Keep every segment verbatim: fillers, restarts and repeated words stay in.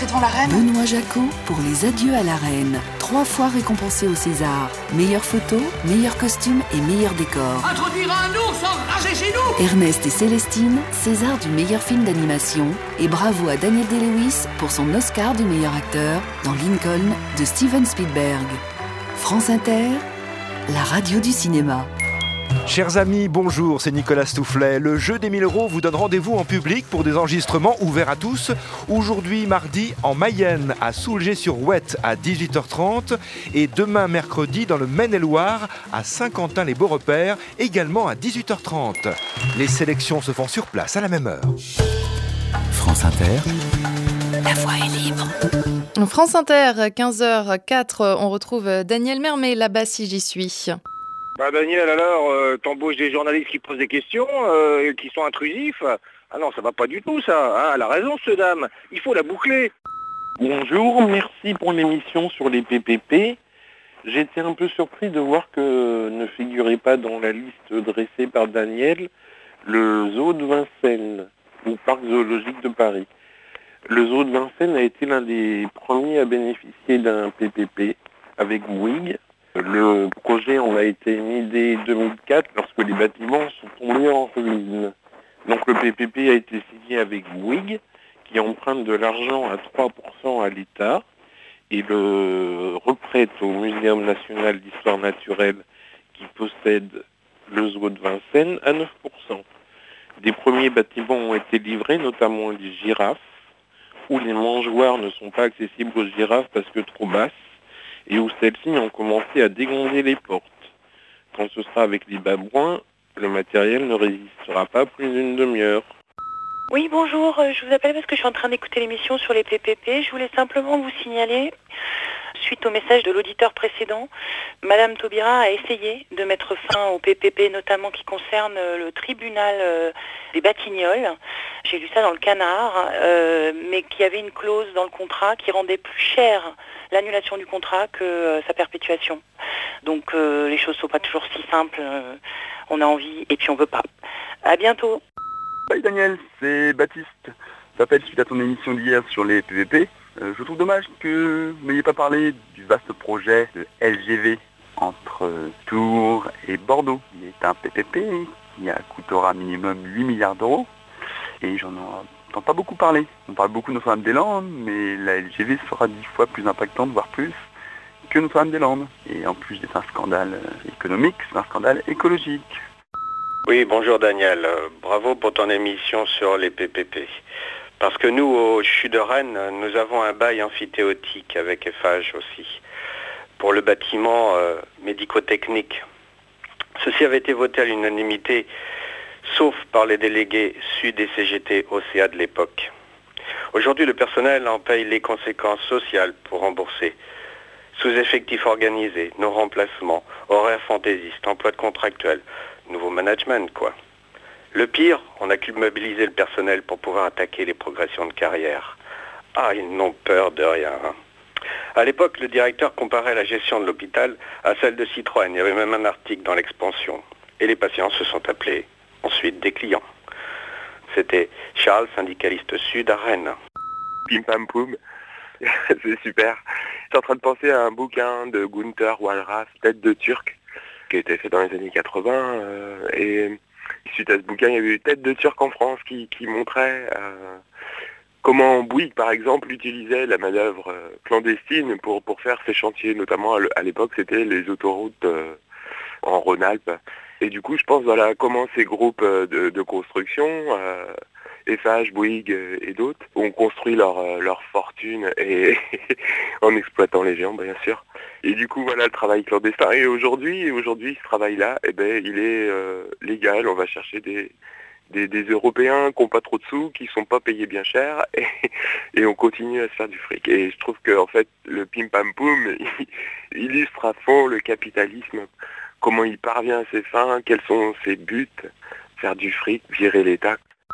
devant la reine. Benoît Jacot pour les adieux à la reine. Trois fois récompensé au César. Meilleure photo, meilleur costume et meilleur décor. Introduire un ours enragé chez nous. Ernest et Célestine, César du meilleur film d'animation. Et bravo à Daniel Day-Lewis pour son Oscar du meilleur acteur dans Lincoln de Steven Spielberg. France Inter, la radio du cinéma. Chers amis, bonjour, c'est Nicolas Stoufflet. Le jeu des mille euros vous donne rendez-vous en public pour des enregistrements ouverts à tous. Aujourd'hui, mardi, en Mayenne, à Soulgé-sur-Ouette, à dix-huit heures trente. Et demain, mercredi, dans le Maine-et-Loire, à Saint-Quentin-les-Beaux-Repères, également à dix-huit heures trente. Les sélections se font sur place à la même heure. France Inter. La voix est libre. France Inter, quinze heures quatre, on retrouve Daniel Mermet, là-bas si j'y suis. Bah Daniel, alors, euh, t'embauches des journalistes qui posent des questions, euh, qui sont intrusifs. Ah non, ça va pas du tout ça, hein. Elle a raison ce dame, il faut la boucler. Bonjour, merci pour l'émission sur les P P P. J'étais un peu surpris de voir que ne figurait pas dans la liste dressée par Daniel le zoo de Vincennes, ou parc zoologique de Paris. Le zoo de Vincennes a été l'un des premiers à bénéficier d'un P P P avec Bouygues. Le projet en a été mis dès deux mille quatre lorsque les bâtiments sont tombés en ruine. Donc le P P P a été signé avec Bouygues qui emprunte de l'argent à trois pour cent à l'État et le reprête au Muséum national d'histoire naturelle qui possède le zoo de Vincennes à neuf pour cent. Des premiers bâtiments ont été livrés, notamment les girafes, où les mangeoires ne sont pas accessibles aux girafes parce que trop basses, et où celles-ci ont commencé à dégonder les portes. Quand ce sera avec les babouins, le matériel ne résistera pas plus d'une demi-heure. Oui, bonjour, je vous appelle parce que je suis en train d'écouter l'émission sur les P P P. Je voulais simplement vous signaler, suite au message de l'auditeur précédent, Madame Taubira a essayé de mettre fin au P P P, notamment qui concerne le tribunal des Batignolles. J'ai lu ça dans le Canard, euh, mais qu'il y avait une clause dans le contrat qui rendait plus cher l'annulation du contrat que euh, sa perpétuation. Donc euh, les choses ne sont pas toujours si simples. Euh, on a envie et puis on veut pas. À bientôt. Salut Daniel, c'est Baptiste. Je t'appelle suite à ton émission d'hier sur les P V P. Euh, je trouve dommage que vous n'ayez pas parlé du vaste projet de L G V entre Tours et Bordeaux. Il est un P P P qui coûtera minimum huit milliards d'euros et j'en entends pas beaucoup parler. On parle beaucoup de Notre-Dame-des-Landes, mais la L G V sera dix fois plus impactante, voire plus, que Notre-Dame-des-Landes. Et en plus d'être un scandale économique, c'est un scandale écologique. Oui, bonjour Daniel. Euh, bravo pour ton émission sur les P P P. Parce que nous, au C H U de Rennes, nous avons un bail amphithéotique avec F H aussi, pour le bâtiment euh, médico-technique. Ceci avait été voté à l'unanimité, sauf par les délégués Sud et C G T O C A de l'époque. Aujourd'hui, le personnel en paye les conséquences sociales pour rembourser. Sous-effectifs organisés, nos remplacements, horaires fantaisistes, emploi de contractuels, nouveau management, quoi. Le pire, on a culpabilisé le personnel pour pouvoir attaquer les progressions de carrière. Ah, ils n'ont peur de rien. Hein. À l'époque, le directeur comparait la gestion de l'hôpital à celle de Citroën. Il y avait même un article dans l'Expansion. Et les patients se sont appelés ensuite des clients. C'était Charles, syndicaliste sud à Rennes. Pim pam poum, c'est super. J'étais en train de penser à un bouquin de Gunther Wallraff, Tête de Turc, qui a été fait dans les années quatre-vingts. Euh, et suite à ce bouquin, il y avait eu Tête de Turc en France qui, qui montrait euh, comment Bouygues, par exemple, utilisait la manœuvre euh, clandestine pour, pour faire ses chantiers. Notamment, à, à l'époque, c'était les autoroutes euh, en Rhône-Alpes. Et du coup, je pense, voilà, comment ces groupes de, de construction, euh, F H, Bouygues et d'autres, ont construit leur, leur fortune et en exploitant les géants, bien sûr. Et du coup, voilà le travail clandestin. Et aujourd'hui, aujourd'hui ce travail-là, eh ben, il est euh, légal. On va chercher des, des, des Européens qui n'ont pas trop de sous, qui ne sont pas payés bien cher, et, et on continue à se faire du fric. Et je trouve que en fait, le pim-pam-poum illustre à fond le capitalisme. Comment il parvient à ses fins, quels sont ses buts, faire du fric, virer l'État.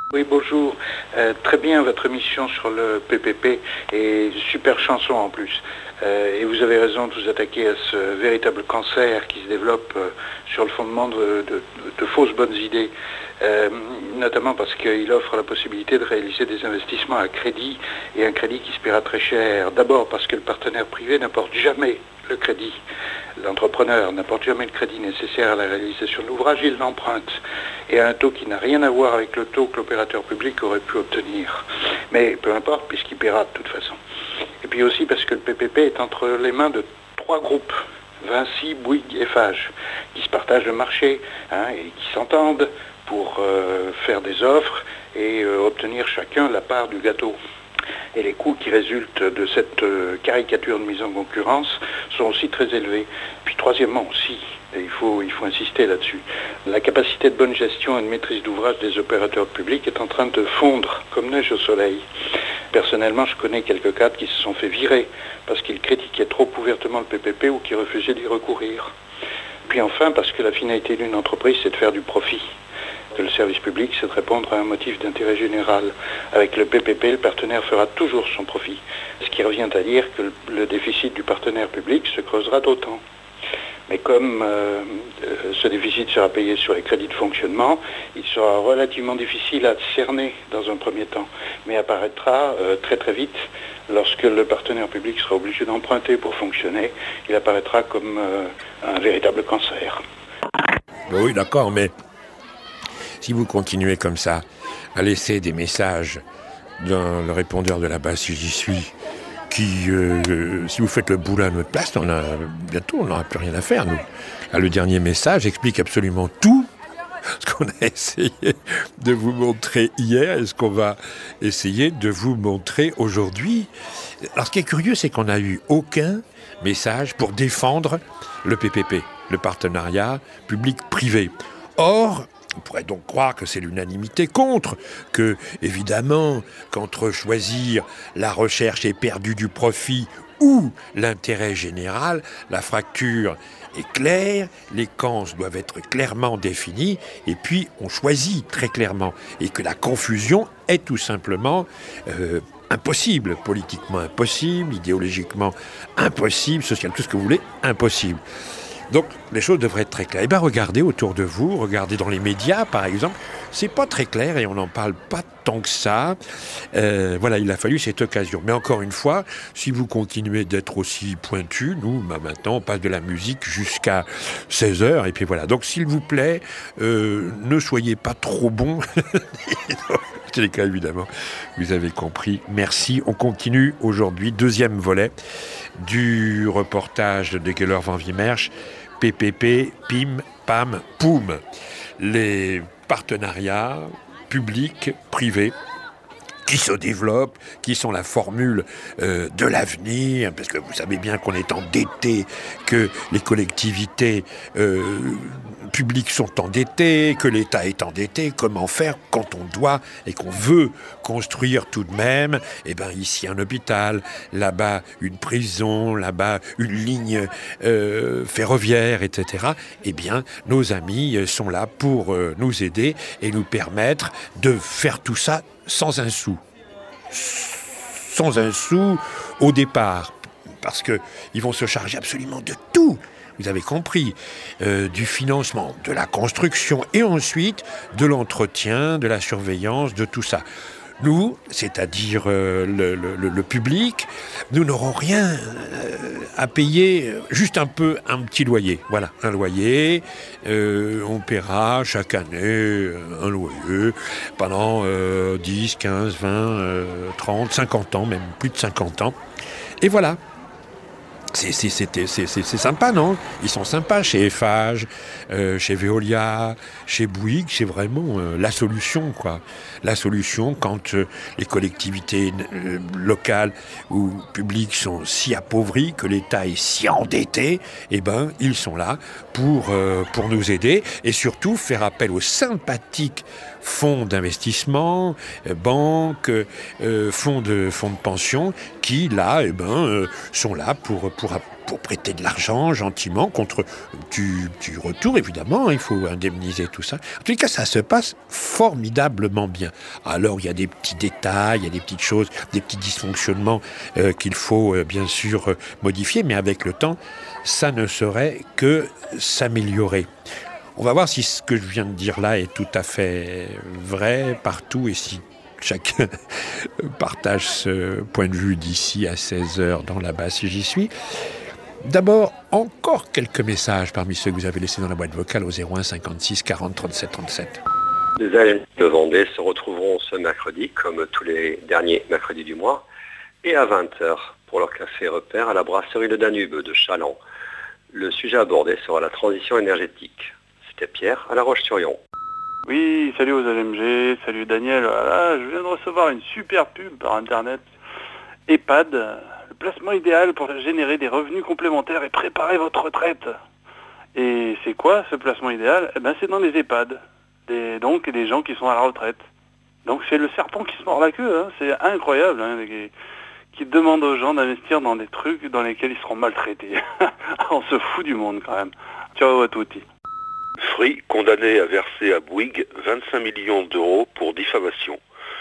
Oui, bonjour. Euh, très bien votre émission sur le P P P et super chanson en plus. Euh, et vous avez raison de vous attaquer à ce véritable cancer qui se développe euh, sur le fondement de, de, de fausses bonnes idées, euh, notamment parce qu'il offre la possibilité de réaliser des investissements à crédit et un crédit qui se paiera très cher. D'abord parce que le partenaire privé n'apporte jamais le crédit. L'entrepreneur n'apporte jamais le crédit nécessaire à la réalisation de l'ouvrage, il l'emprunte, et à un taux qui n'a rien à voir avec le taux que l'opérateur public aurait pu obtenir. Mais peu importe, puisqu'il paiera de toute façon. Et puis aussi parce que le P P P est entre les mains de trois groupes, Vinci, Bouygues, Eiffage, qui se partagent le marché hein, et qui s'entendent pour euh, faire des offres et euh, obtenir chacun la part du gâteau. Et les coûts qui résultent de cette euh, caricature de mise en concurrence sont aussi très élevés. Puis troisièmement aussi, et il faut, il faut insister là-dessus, la capacité de bonne gestion et de maîtrise d'ouvrage des opérateurs publics est en train de fondre comme neige au soleil. Personnellement, je connais quelques cadres qui se sont fait virer parce qu'ils critiquaient trop ouvertement le P P P ou qui refusaient d'y recourir. Puis enfin, parce que la finalité d'une entreprise, c'est de faire du profit. Que le service public, c'est de répondre à un motif d'intérêt général. Avec le P P P, le partenaire fera toujours son profit. Ce qui revient à dire que le déficit du partenaire public se creusera d'autant. Mais comme euh, ce déficit sera payé sur les crédits de fonctionnement, il sera relativement difficile à cerner dans un premier temps, mais apparaîtra euh, très très vite lorsque le partenaire public sera obligé d'emprunter pour fonctionner. Il apparaîtra comme euh, un véritable cancer. Oui, d'accord, mais si vous continuez comme ça à laisser des messages dans le répondeur de la base si j'y suis, qui, euh, si vous faites le boulot à notre place, on a, bientôt on n'aura plus rien à faire, nous. Ah, le dernier message explique absolument tout ce qu'on a essayé de vous montrer hier et ce qu'on va essayer de vous montrer aujourd'hui. Alors ce qui est curieux, c'est qu'on n'a eu aucun message pour défendre le P P P, le partenariat public-privé. Or, on pourrait donc croire que c'est l'unanimité contre, que, évidemment, qu'entre choisir la recherche éperdue du profit ou l'intérêt général, la fracture est claire, les camps doivent être clairement définis, et puis on choisit très clairement, et que la confusion est tout simplement euh, impossible, politiquement impossible, idéologiquement impossible, social, tout ce que vous voulez, impossible. Donc, les choses devraient être très claires. Eh bien, regardez autour de vous, regardez dans les médias, par exemple, c'est pas très clair et on n'en parle pas tant que ça. Euh, voilà, il a fallu cette occasion. Mais encore une fois, si vous continuez d'être aussi pointu, nous, bah, maintenant, on passe de la musique jusqu'à seize heures, et puis voilà. Donc, s'il vous plaît, euh, ne soyez pas trop bons. C'est le cas, évidemment. Vous avez compris. Merci. On continue aujourd'hui, deuxième volet du reportage de Geller van Wimmersch, P P P, P I M, P A M, P O U M. Les partenariats publics, privés, qui se développent, qui sont la formule euh, de l'avenir, parce que vous savez bien qu'on est endetté, que les collectivités euh, publiques sont endettées, que l'État est endetté. Comment faire quand on doit et qu'on veut construire tout de même, eh ben ici un hôpital, là-bas une prison, là-bas une ligne euh, ferroviaire, et cetera. Eh bien, nos amis sont là pour euh, nous aider et nous permettre de faire tout ça sans un sou. Sans un sou au départ. Parce qu'ils vont se charger absolument de tout. Vous avez compris, euh, du financement, de la construction et ensuite de l'entretien, de la surveillance, de tout ça. Nous, c'est-à-dire euh, le, le, le public, nous n'aurons rien euh, à payer, juste un peu, un petit loyer. Voilà, un loyer, euh, on paiera chaque année un loyer pendant euh, dix, quinze, vingt, euh, trente, cinquante ans, même plus de cinquante ans. Et voilà. C'est, c'est, c'est, c'est, c'est, c'est sympa, non? Ils sont sympas chez Eiffage, euh, chez Veolia, chez Bouygues. C'est vraiment euh, la solution, quoi. La solution quand euh, les collectivités euh, locales ou publiques sont si appauvries, que l'État est si endetté, eh ben, ils sont là pour, euh, pour nous aider et surtout faire appel aux sympathiques fonds d'investissement, euh, banques, euh, fonds de fonds de pension, qui là, eh ben, euh, sont là pour pour pour prêter de l'argent gentiment contre du, du retour, évidemment, il faut indemniser tout ça. En tout cas, ça se passe formidablement bien. Alors, il y a des petits détails, il y a des petites choses, des petits dysfonctionnements euh, qu'il faut euh, bien sûr euh, modifier, mais avec le temps, ça ne saurait que s'améliorer. On va voir si ce que je viens de dire là est tout à fait vrai partout et si chacun partage ce point de vue d'ici à seize heures dans la basse si j'y suis. D'abord, encore quelques messages parmi ceux que vous avez laissés dans la boîte vocale au zéro un cinquante-six quarante trente-sept trente-sept. Les Alliés de Vendée se retrouveront ce mercredi, comme tous les derniers mercredis du mois, et à vingt heures pour leur café repère à la brasserie Le Danube de Chaland. Le sujet abordé sera la transition énergétique. C'était Pierre à La Roche-sur-Yon. Oui, salut aux L M G, salut Daniel. Voilà, je viens de recevoir une super pub par internet. EHPAD, le placement idéal pour générer des revenus complémentaires et préparer votre retraite. Et c'est quoi ce placement idéal ? Eh ben c'est dans les EHPAD, des, donc des gens qui sont à la retraite. Donc c'est le serpent qui se mord la queue, hein. C'est incroyable, hein, qui, qui demande aux gens d'investir dans des trucs dans lesquels ils seront maltraités. On se fout du monde quand même. Ciao à tutti. Free condamné à verser à Bouygues vingt-cinq millions d'euros pour diffamation.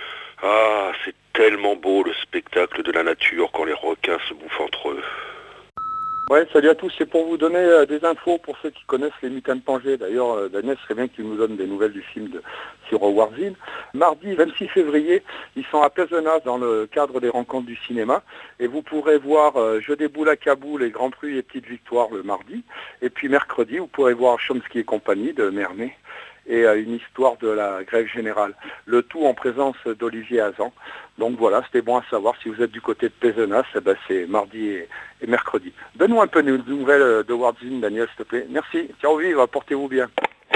Ah, c'est tellement beau le spectacle de la nature quand les requins se bouffent entre eux. Ouais, salut à tous, c'est pour vous donner euh, des infos pour ceux qui connaissent les Mutants de Pangée. D'ailleurs, euh, Daniel, ce serait bien que tu nous donnes des nouvelles du film de, sur Warzine. Mardi vingt-six février, ils sont à Pézenas dans le cadre des rencontres du cinéma. Et vous pourrez voir euh, Jeu des boules à Kaboul et Grand Prix et Petite Victoire le mardi. Et puis mercredi, vous pourrez voir Chomsky et compagnie de Mermet et euh, une histoire de la grève générale. Le tout en présence d'Olivier Hazan. Donc voilà, c'était bon à savoir. Si vous êtes du côté de Pézenas, eh ben c'est mardi et, et mercredi. Donne-nous un peu de nouvelles de Warzine, Daniel, s'il te plaît. Merci. Ciao, vive, portez-vous bien.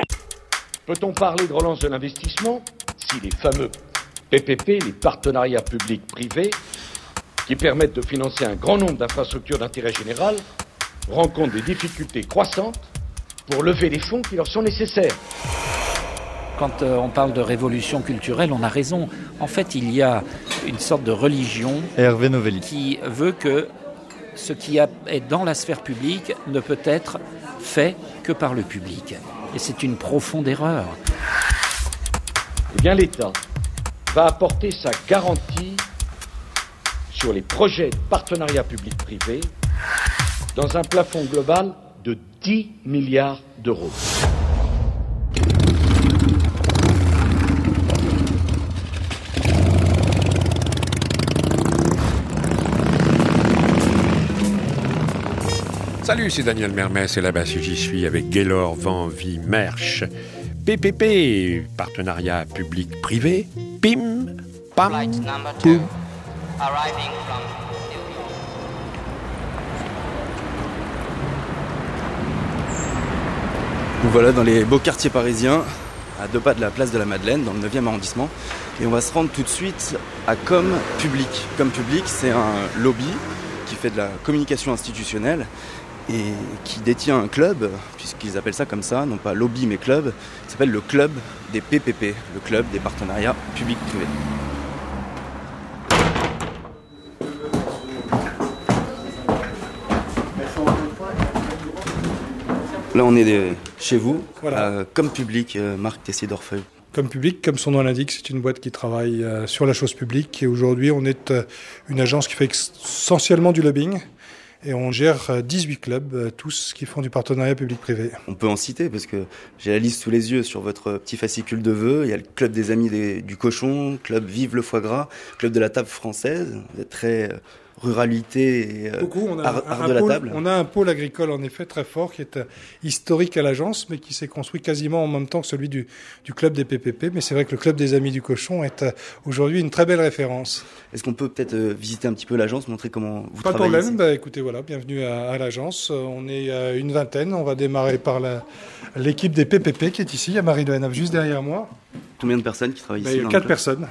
Peut-on parler de relance de l'investissement si les fameux P P P, les partenariats publics-privés, qui permettent de financer un grand nombre d'infrastructures d'intérêt général, rencontrent des difficultés croissantes pour lever les fonds qui leur sont nécessaires ? Quand euh, on parle de révolution culturelle, on a raison. En fait, il y a une sorte de religion Hervé Novelli. qui veut que ce qui a, est dans la sphère publique ne peut être fait que par le public. Et c'est une profonde erreur. Eh bien, l'État va apporter sa garantie sur les projets de partenariat public-privé dans un plafond global de dix milliards d'euros. Salut, c'est Daniel Mermès et là-bas si j'y suis avec Gaylor, Van, Vie, Mersch. P P P, partenariat public-privé. Pim, pam, poum. Nous voilà dans les beaux quartiers parisiens, à deux pas de la place de la Madeleine, dans le neuvième arrondissement. Et on va se rendre tout de suite à Com Public. Com Public, c'est un lobby qui fait de la communication institutionnelle et qui détient un club, puisqu'ils appellent ça comme ça, non pas lobby mais club, qui s'appelle le club des P P P, le club des partenariats publics-privés. Là on est chez vous, voilà. Com Public, euh, Marc Tessier-Dorfeuille. Com Public, comme son nom l'indique, c'est une boîte qui travaille euh, sur la chose publique et aujourd'hui on est euh, une agence qui fait essentiellement du lobbying et on gère euh, dix-huit clubs, euh, tous qui font du partenariat public-privé. On peut en citer parce que j'ai la liste sous les yeux sur votre petit fascicule de vœux. Il y a le club des amis des, du cochon, club Vive le foie gras, club de la table française. Vous êtes très... Euh, ruralité et euh, Beaucoup, on a art, un, art un de pôle, la table. On a un pôle agricole en effet très fort qui est euh, historique à l'agence mais qui s'est construit quasiment en même temps que celui du, du club des P P P. Mais c'est vrai que le club des Amis du Cochon est euh, aujourd'hui une très belle référence. Est-ce qu'on peut peut-être euh, visiter un petit peu l'agence, montrer comment vous Pas travaillez? Pas de problème, bah, écoutez, voilà, bienvenue à, à l'agence. On est euh, une vingtaine, on va démarrer par la, l'équipe des P P P qui est ici, il y a Marie Dohenave juste derrière moi. Combien de personnes qui travaillent bah, ici? Il y a quatre personnes.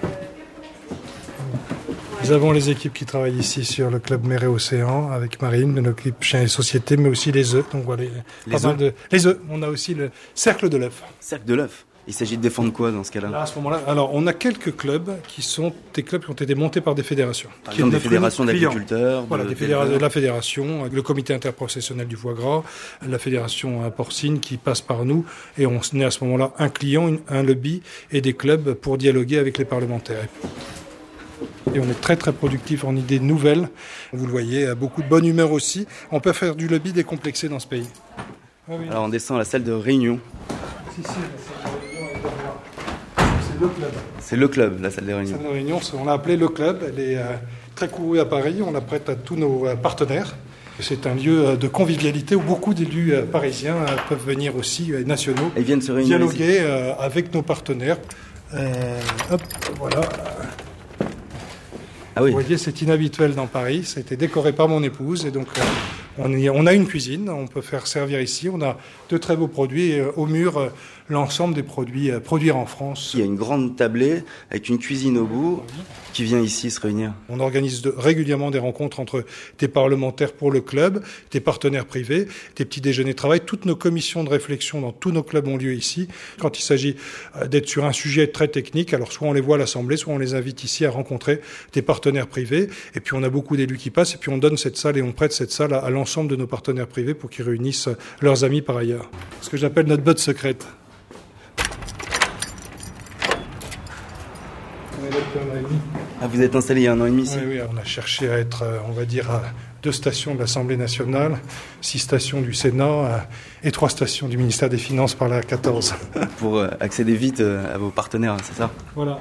Nous avons les équipes qui travaillent ici sur le club Mer et Océan avec Marine, de notre équipe Chiens et Société, mais aussi les œufs. Donc voilà, les pas mal œufs. de les œufs. On a aussi le cercle de l'œuf. Cercle de l'œuf. Il s'agit de défendre quoi dans ce cas-là? Là, à ce moment-là, alors on a quelques clubs qui sont des clubs qui ont été montés par des fédérations. Par exemple, des fédérations d'agriculteurs. Voilà, de des fédérations, la fédération, le comité interprofessionnel du foie gras, la fédération porcine qui passe par nous, et on est à ce moment-là un client, un lobby et des clubs pour dialoguer avec les parlementaires. Et on est très très productif en idées nouvelles. Vous le voyez, beaucoup de bonne humeur aussi. On peut faire du lobby décomplexé dans ce pays. Ah oui. Alors on descend à la salle de réunion. Si, si, la salle de réunion est là. C'est le club. C'est le club, la salle de réunion. La salle de réunion, on l'a appelée le club. Elle est euh, très courue à Paris. On la prête à tous nos euh, partenaires. C'est un lieu euh, de convivialité où beaucoup d'élus euh, parisiens euh, peuvent venir aussi, euh, nationaux, Ils viennent se réunir dialoguer euh, avec nos partenaires. Euh, hop, voilà. Ah oui. Vous voyez, c'est inhabituel dans Paris. Ça a été décoré par mon épouse. Et donc, euh, on, y, on a une cuisine. On peut faire servir ici. On a de très beaux produits. Et, euh, au mur, euh, l'ensemble des produits euh, produits en France. Il y a une grande tablée avec une cuisine au bout qui vient ici se réunir. On organise de, régulièrement des rencontres entre des parlementaires pour le club, des partenaires privés, des petits déjeuners de travail. Toutes nos commissions de réflexion dans tous nos clubs ont lieu ici. Quand il s'agit euh, d'être sur un sujet très technique, alors soit on les voit à l'Assemblée, soit on les invite ici à rencontrer des partenaires privés. Et puis on a beaucoup d'élus qui passent. Et puis on donne cette salle et on prête cette salle à, à l'ensemble de nos partenaires privés pour qu'ils réunissent leurs amis par ailleurs. Ce que j'appelle notre botte secrète. Ah, vous êtes installé il y a un an et demi ici? Oui, oui, on a cherché à être, on va dire, à deux stations de l'Assemblée nationale, six stations du Sénat et trois stations du ministère des Finances par la quatorze. Pour accéder vite à vos partenaires, c'est ça? Voilà.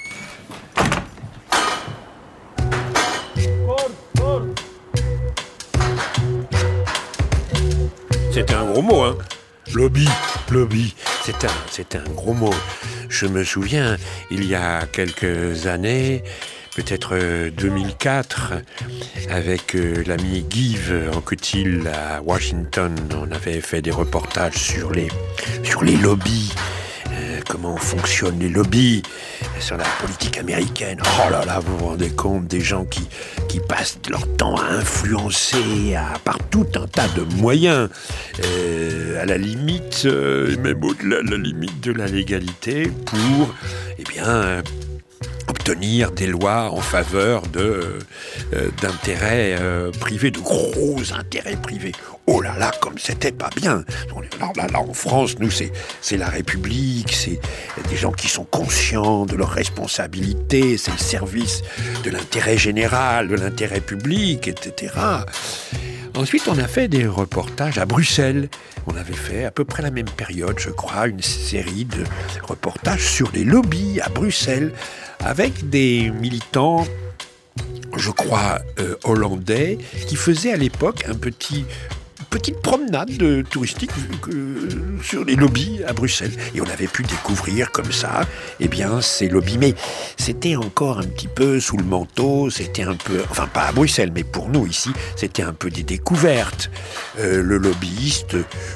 C'était un gros mot, hein. Lobby, lobby, c'est un, c'est un gros mot. Je me souviens, il y a quelques années, peut-être deux mille quatre, avec euh, l'ami Guive Anquetil à Washington, on avait fait des reportages sur les, sur les lobbies, euh, comment fonctionnent les lobbies, sur la politique américaine. Oh là là, vous vous rendez compte des gens qui, qui passent leur temps à influencer à, par tout un tas de moyens, euh, à la limite, euh, même au-delà de la limite de la légalité, pour, eh bien, euh, obtenir des lois en faveur de, euh, d'intérêts euh, privés, de gros intérêts privés. Oh là là, comme c'était pas bien. Là, là, là, en France, nous, c'est, c'est la République, c'est des gens qui sont conscients de leurs responsabilités, c'est le service de l'intérêt général, de l'intérêt public, et cetera. Ensuite, on a fait des reportages à Bruxelles. On avait fait à peu près la même période, je crois, une série de reportages sur les lobbies à Bruxelles, avec des militants, je crois, euh, hollandais, qui faisaient à l'époque un petit... petite promenade de, touristique euh, sur les lobbies à Bruxelles. Et on avait pu découvrir comme ça, eh bien, ces lobbies. Mais c'était encore un petit peu sous le manteau, c'était un peu... Enfin, pas à Bruxelles, mais pour nous, ici, c'était un peu des découvertes. Euh, le lobbyiste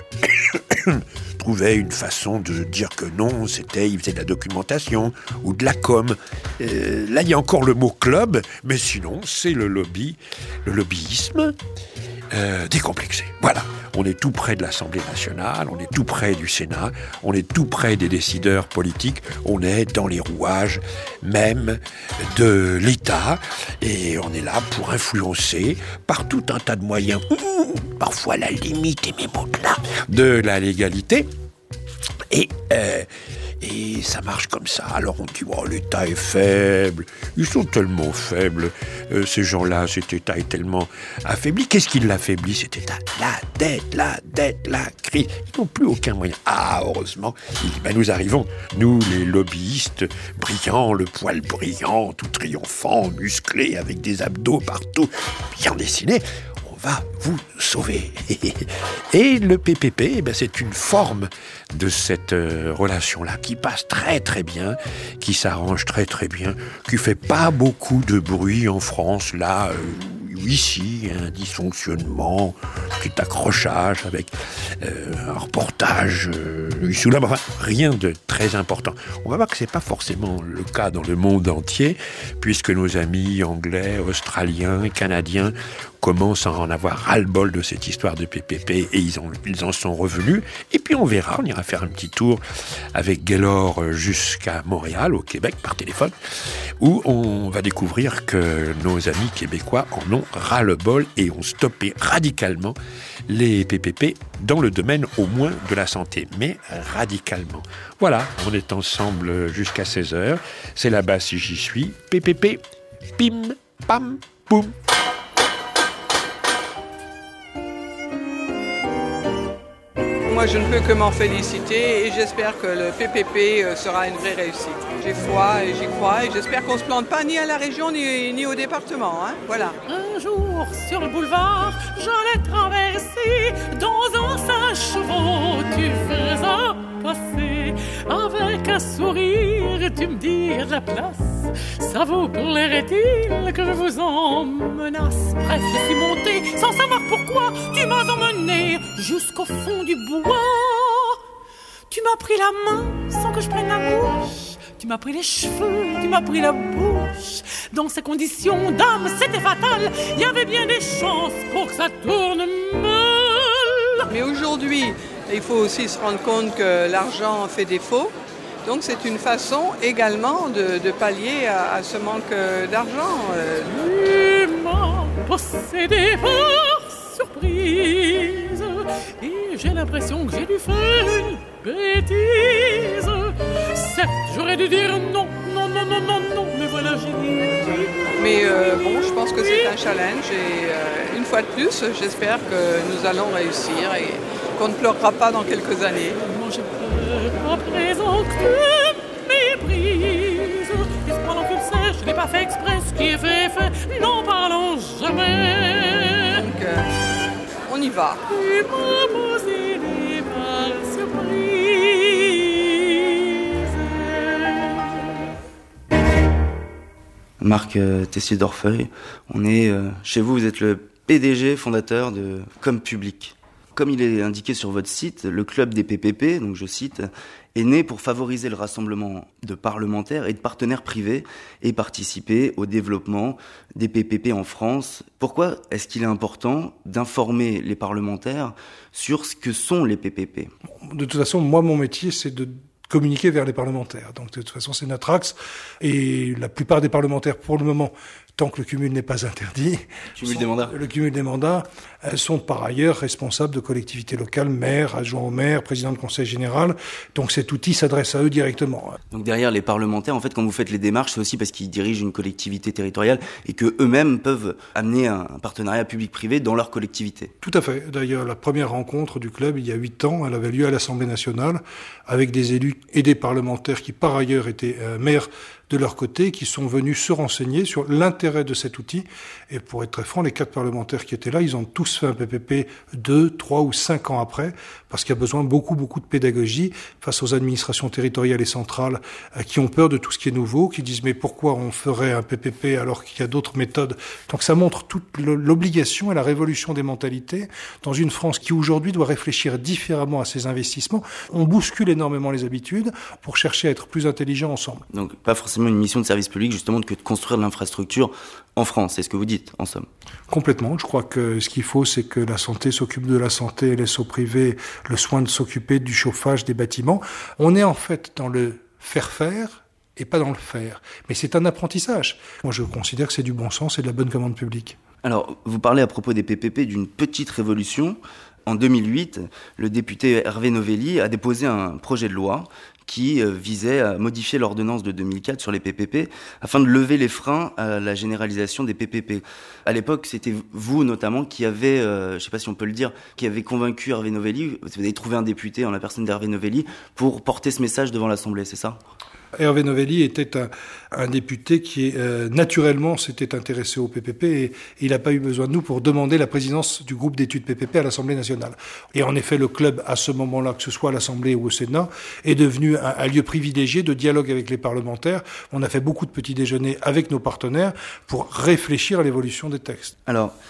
trouvait une façon de dire que non, c'était... Il faisait de la documentation ou de la com. Euh, là, il y a encore le mot club, mais sinon, c'est le lobby, le lobbyisme. Euh, décomplexé. Voilà, on est tout près de l'Assemblée nationale, on est tout près du Sénat, on est tout près des décideurs politiques, on est dans les rouages même de l'État et on est là pour influencer par tout un tas de moyens, parfois à la limite et même au-delà de la légalité. Et, euh, et ça marche comme ça. Alors on dit, oh, l'État est faible, ils sont tellement faibles, euh, ces gens-là, cet État est tellement affaibli. Qu'est-ce qui l'affaiblit, cet État? La dette, la dette, la crise. Ils n'ont plus aucun moyen. Ah, heureusement, il, ben, nous arrivons, nous les lobbyistes, brillants, le poil brillant, tout triomphant, musclé, avec des abdos partout, bien dessinés. Va vous sauver. Et le P P P, eh ben, c'est une forme de cette euh, relation-là qui passe très très bien, qui s'arrange très très bien, qui fait pas beaucoup de bruit en France, là, euh, ici, un dysfonctionnement, un petit accrochage avec euh, un reportage euh, ici ou là, enfin, rien de très important. On va voir que c'est pas forcément le cas dans le monde entier, puisque nos amis anglais, australiens, canadiens commencent à en avoir ras-le-bol de cette histoire de P P P et ils, ont, ils en sont revenus. Et puis on verra, on ira faire un petit tour avec Gaylor jusqu'à Montréal, au Québec, par téléphone, où on va découvrir que nos amis québécois en ont ras-le-bol et ont stoppé radicalement les P P P dans le domaine au moins de la santé, mais radicalement. Voilà, on est ensemble jusqu'à seize heures. C'est là-bas si j'y suis. P P P, pim, pam, poum. Moi, je ne peux que m'en féliciter et j'espère que le P P P sera une vraie réussite. J'ai foi et j'y crois et j'espère qu'on ne se plante pas ni à la région ni, ni au département. Hein. Voilà. Un jour, sur le boulevard, j'allais traverser dans un cinq chevaux. Tu faisais passer avec un sourire. Tu me dis de la place. Ça vous plairait-il que je vous en menace? Bref, je suis montée sans savoir pourquoi. Tu m'as emmené jusqu'au fond du bois. Tu m'as pris la main sans que je prenne la bouche. Tu m'as pris les cheveux, tu m'as pris la bouche. Dans ces conditions d'âme, c'était fatal. Il y avait bien des chances pour que ça tourne mal. Mais aujourd'hui, il faut aussi se rendre compte que l'argent fait défaut. Donc c'est une façon également de, de pallier à, à ce manque d'argent. Tu m'as possédé par surprise et j'ai l'impression que j'ai dû faire une bêtise. Certes, j'aurais dû dire non, non, non, non, non, non, mais voilà, j'ai dit. Mais euh, bon, je pense que c'est un challenge et euh, une fois de plus, j'espère que nous allons réussir et qu'on ne pleurera pas dans quelques années. Moi, j'ai peur à présent que tu méprises. Et cependant que le sais, je n'ai pas fait exprès, ce qui est fait, fait, n'en parlons jamais. Donc, euh, on y va. Tu m'as possédé par surprise. Marc euh, Tessier-Dorfeuille, on est euh, chez vous, vous êtes le P D G fondateur de Comme Public. Comme il est indiqué sur votre site, le club des P P P, donc je cite, est né pour favoriser le rassemblement de parlementaires et de partenaires privés et participer au développement des P P P en France. Pourquoi est-ce qu'il est important d'informer les parlementaires sur ce que sont les P P P? De toute façon, moi, mon métier, c'est de communiquer vers les parlementaires. Donc, de toute façon, c'est notre axe. Et la plupart des parlementaires, pour le moment, tant que le cumul n'est pas interdit, cumul sont, des mandats. le cumul des mandats, sont par ailleurs responsables de collectivités locales, maires, adjoints au maire, président de conseil général. Donc cet outil s'adresse à eux directement. Donc derrière les parlementaires, en fait, quand vous faites les démarches, c'est aussi parce qu'ils dirigent une collectivité territoriale et que eux-mêmes peuvent amener un partenariat public-privé dans leur collectivité. Tout à fait. D'ailleurs, la première rencontre du club, il y a huit ans, elle avait lieu à l'Assemblée nationale avec des élus et des parlementaires qui, par ailleurs, étaient euh, maires de leur côté, qui sont venus se renseigner sur l'intérêt de cet outil. Et pour être très franc, les quatre parlementaires qui étaient là, ils ont tous fait un P P P deux, trois ou cinq ans après, parce qu'il y a besoin beaucoup, beaucoup de pédagogie face aux administrations territoriales et centrales euh, qui ont peur de tout ce qui est nouveau, qui disent mais pourquoi on ferait un P P P alors qu'il y a d'autres méthodes? Donc ça montre toute l'obligation et la révolution des mentalités dans une France qui aujourd'hui doit réfléchir différemment à ses investissements. On bouscule énormément les habitudes pour chercher à être plus intelligents ensemble. Donc pas forcément une mission de service public justement que de construire de l'infrastructure en France, c'est ce que vous dites en somme. Complètement, je crois que ce qu'il faut c'est que la santé s'occupe de la santé et laisse au privé le soin de s'occuper du chauffage des bâtiments. On est en fait dans le faire faire et pas dans le faire, mais c'est un apprentissage. Moi je considère que c'est du bon sens et de la bonne commande publique. Alors vous parlez à propos des P P P d'une petite révolution. En deux mille huit, le député Hervé Novelli a déposé un projet de loi qui visait à modifier l'ordonnance de deux mille quatre sur les P P P afin de lever les freins à la généralisation des P P P. À l'époque, c'était vous notamment qui avez, euh, je ne sais pas si on peut le dire, qui avez convaincu Hervé Novelli, vous avez trouvé un député en la personne d'Hervé Novelli pour porter ce message devant l'Assemblée, c'est ça ? Hervé Novelli était un, un député qui, euh, naturellement, s'était intéressé au P P P et, et il n'a pas eu besoin de nous pour demander la présidence du groupe d'études P P P à l'Assemblée nationale. Et en effet, le club, à ce moment-là, que ce soit à l'Assemblée ou au Sénat, est devenu un, un lieu privilégié de dialogue avec les parlementaires. On a fait beaucoup de petits déjeuners avec nos partenaires pour réfléchir à l'évolution des textes. Alors,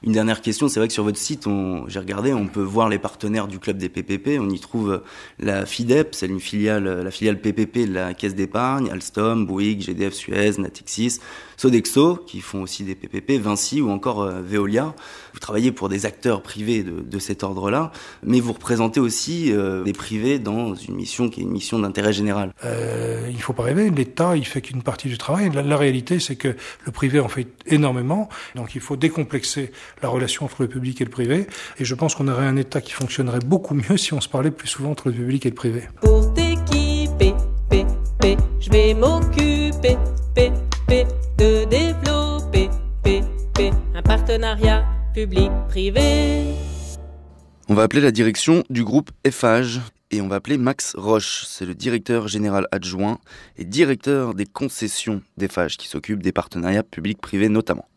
Une dernière question, c'est vrai que sur votre site, on, j'ai regardé, on peut voir les partenaires du club des P P P. On y trouve la FIDEP, c'est une filiale, la filiale P P P de la Caisse d'épargne, Alstom, Bouygues, G D F Suez, Natixis, Sodexo, qui font aussi des P P P, Vinci ou encore euh, Veolia. Vous travaillez pour des acteurs privés de, de cet ordre-là, mais vous représentez aussi euh, des privés dans une mission qui est une mission d'intérêt général. Euh, il ne faut pas rêver, l'État, il fait qu'une partie du travail. La, la réalité, c'est que le privé en fait énormément, donc il faut décomplexer la relation entre le public et le privé, et je pense qu'on aurait un État qui fonctionnerait beaucoup mieux si on se parlait plus souvent entre le public et le privé. Pour t'équiper, P, P, je vais m'occuper, P, P, de développer, P, P, un partenariat public-privé. On va appeler la direction du groupe Eiffage et on va appeler Max Roche. C'est le directeur général adjoint et directeur des concessions d'Eiffage qui s'occupe des partenariats publics-privés notamment.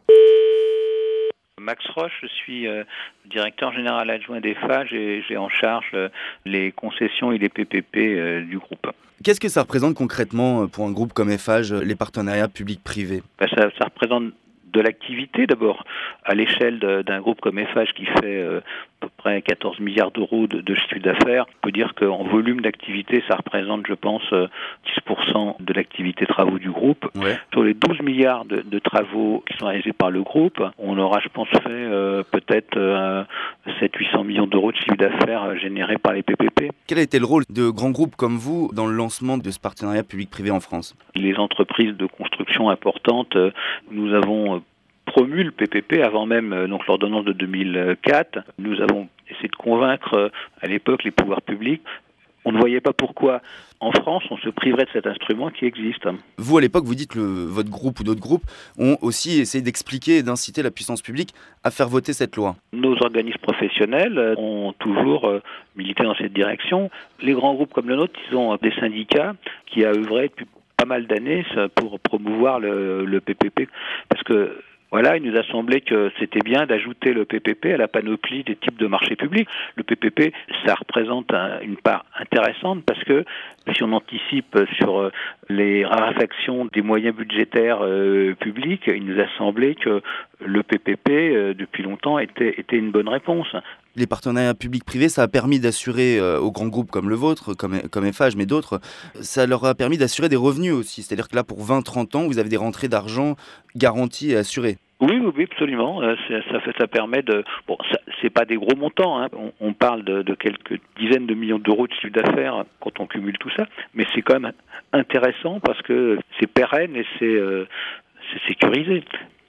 Max Roche, je suis euh, directeur général adjoint d'Eiffage et j'ai en charge euh, les concessions et les P P P euh, du groupe. Qu'est-ce que ça représente concrètement pour un groupe comme Eiffage, les partenariats publics-privés ? Ben ça, ça représente de l'activité d'abord, à l'échelle de, d'un groupe comme Eiffage qui fait euh, à peu près quatorze milliards d'euros de, de chiffre d'affaires. On peut dire qu'en volume d'activité, ça représente, je pense, euh, dix pour cent de l'activité travaux du groupe. Ouais. Sur les douze milliards de, de travaux qui sont réalisés par le groupe, on aura, je pense, fait euh, peut-être euh, sept à huit cents millions d'euros de chiffre d'affaires euh, générés par les P P P. Quel a été le rôle de grands groupes comme vous dans le lancement de ce partenariat public-privé en France ? Les entreprises de construction importantes, euh, nous avons euh, promu le P P P avant même euh, donc l'ordonnance de deux mille quatre. Nous avons essayé de convaincre euh, à l'époque les pouvoirs publics. On ne voyait pas pourquoi en France on se priverait de cet instrument qui existe. Vous à l'époque vous dites que votre groupe ou d'autres groupes ont aussi essayé d'expliquer et d'inciter la puissance publique à faire voter cette loi. Nos organismes professionnels ont toujours euh, milité dans cette direction. Les grands groupes comme le nôtre, ils ont des syndicats qui a œuvré depuis pas mal d'années pour promouvoir le, le P P P parce que voilà, il nous a semblé que c'était bien d'ajouter le P P P à la panoplie des types de marchés publics. Le P P P, ça représente un, une part intéressante parce que si on anticipe sur les raréfactions des moyens budgétaires euh, publics, il nous a semblé que le P P P, euh, depuis longtemps, était, était une bonne réponse. Les partenariats publics-privés, ça a permis d'assurer euh, aux grands groupes comme le vôtre, comme, comme Eiffage, mais d'autres, ça leur a permis d'assurer des revenus aussi. C'est-à-dire que là, pour vingt à trente ans, vous avez des rentrées d'argent garanties et assurées. Oui, oui, oui, absolument. Euh, ça, fait, ça permet de... Bon, ça, c'est pas des gros montants. Hein. On, on parle de, de quelques dizaines de millions d'euros de chiffre d'affaires quand on cumule tout ça. Mais c'est quand même intéressant parce que c'est pérenne et c'est, euh, c'est sécurisé.